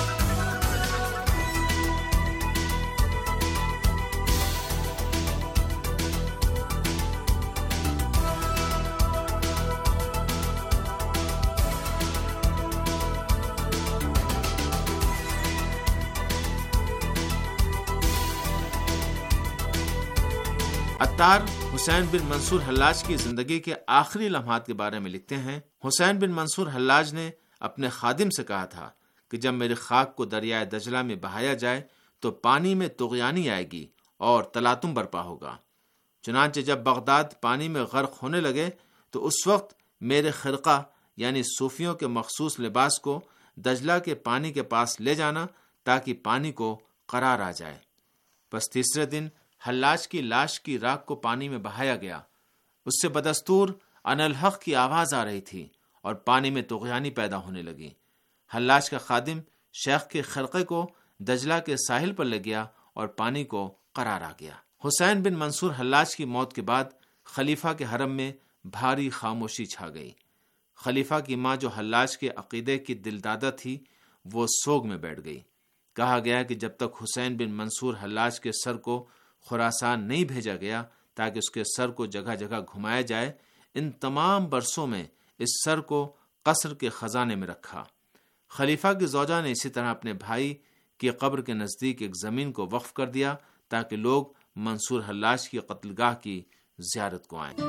Speaker 5: عطار حسین بن منصور حلاج کی زندگی کے آخری لمحات کے بارے میں لکھتے ہیں، حسین بن منصور حلاج نے اپنے خادم سے کہا تھا کہ جب میری خاک کو دریائے دجلہ میں بہایا جائے تو پانی میں طغیانی آئے گی اور تلاطم برپا ہوگا۔ چنانچہ جب بغداد پانی میں غرق ہونے لگے تو اس وقت میرے خرقہ یعنی صوفیوں کے مخصوص لباس کو دجلہ کے پانی کے پاس لے جانا تاکہ پانی کو قرار آ جائے۔ بس تیسرے دن حلاج کی لاش کی راکھ کو پانی میں بہایا گیا۔ اس سے بدستور انالحق کی آواز آ رہی تھی اور پانی میں طغیانی پیدا ہونے لگی۔ حلاج کا خادم شیخ کے خرقے کو دجلہ کے ساحل پر لے گیا اور پانی کو قرار آ گیا۔ حسین بن منصور حلاج کی موت کے بعد خلیفہ کے حرم میں بھاری خاموشی چھا گئی۔ خلیفہ کی ماں جو حلاج کے عقیدے کی دلدادہ تھی وہ سوگ میں بیٹھ گئی۔ کہا گیا کہ جب تک حسین بن منصور حلاج کے سر کو خراسان نہیں بھیجا گیا تاکہ اس کے سر کو جگہ جگہ گھمایا جائے، ان تمام برسوں میں اس سر کو قصر کے خزانے میں رکھا۔ خلیفہ کی زوجہ نے اسی طرح اپنے بھائی کی قبر کے نزدیک ایک زمین کو وقف کر دیا تاکہ لوگ منصور حلاج کی قتل گاہ کی زیارت کو آئیں۔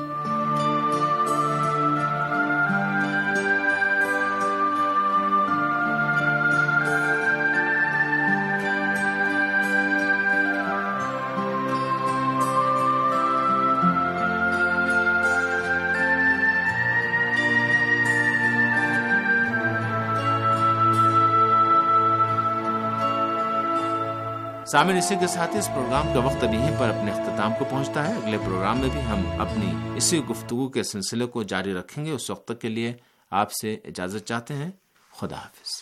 Speaker 5: سامعین، اسی کے ساتھ اس پروگرام کا وقت ابھی یہیں پر اپنے اختتام کو پہنچتا ہے۔ اگلے پروگرام میں بھی ہم اپنی اسی گفتگو کے سلسلے کو جاری رکھیں گے۔ اس وقت تک کے لیے آپ سے اجازت چاہتے ہیں۔ خدا حافظ۔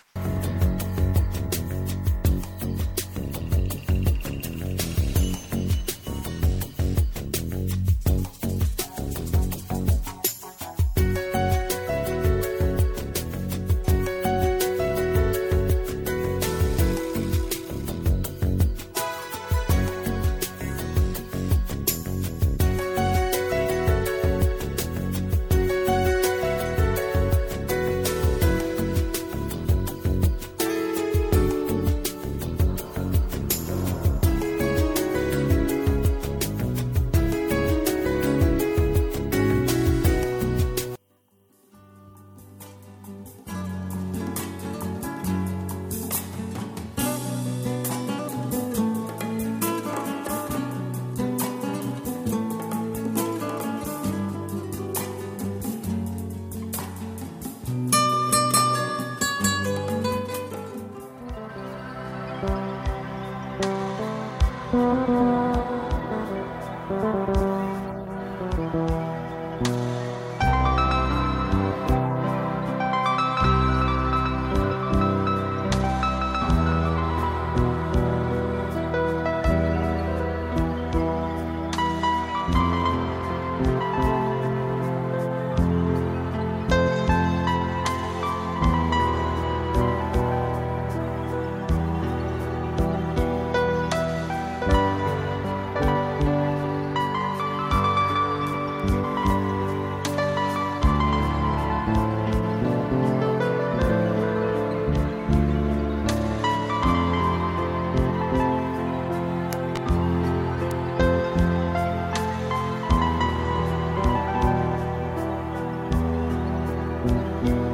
Speaker 8: Thank you.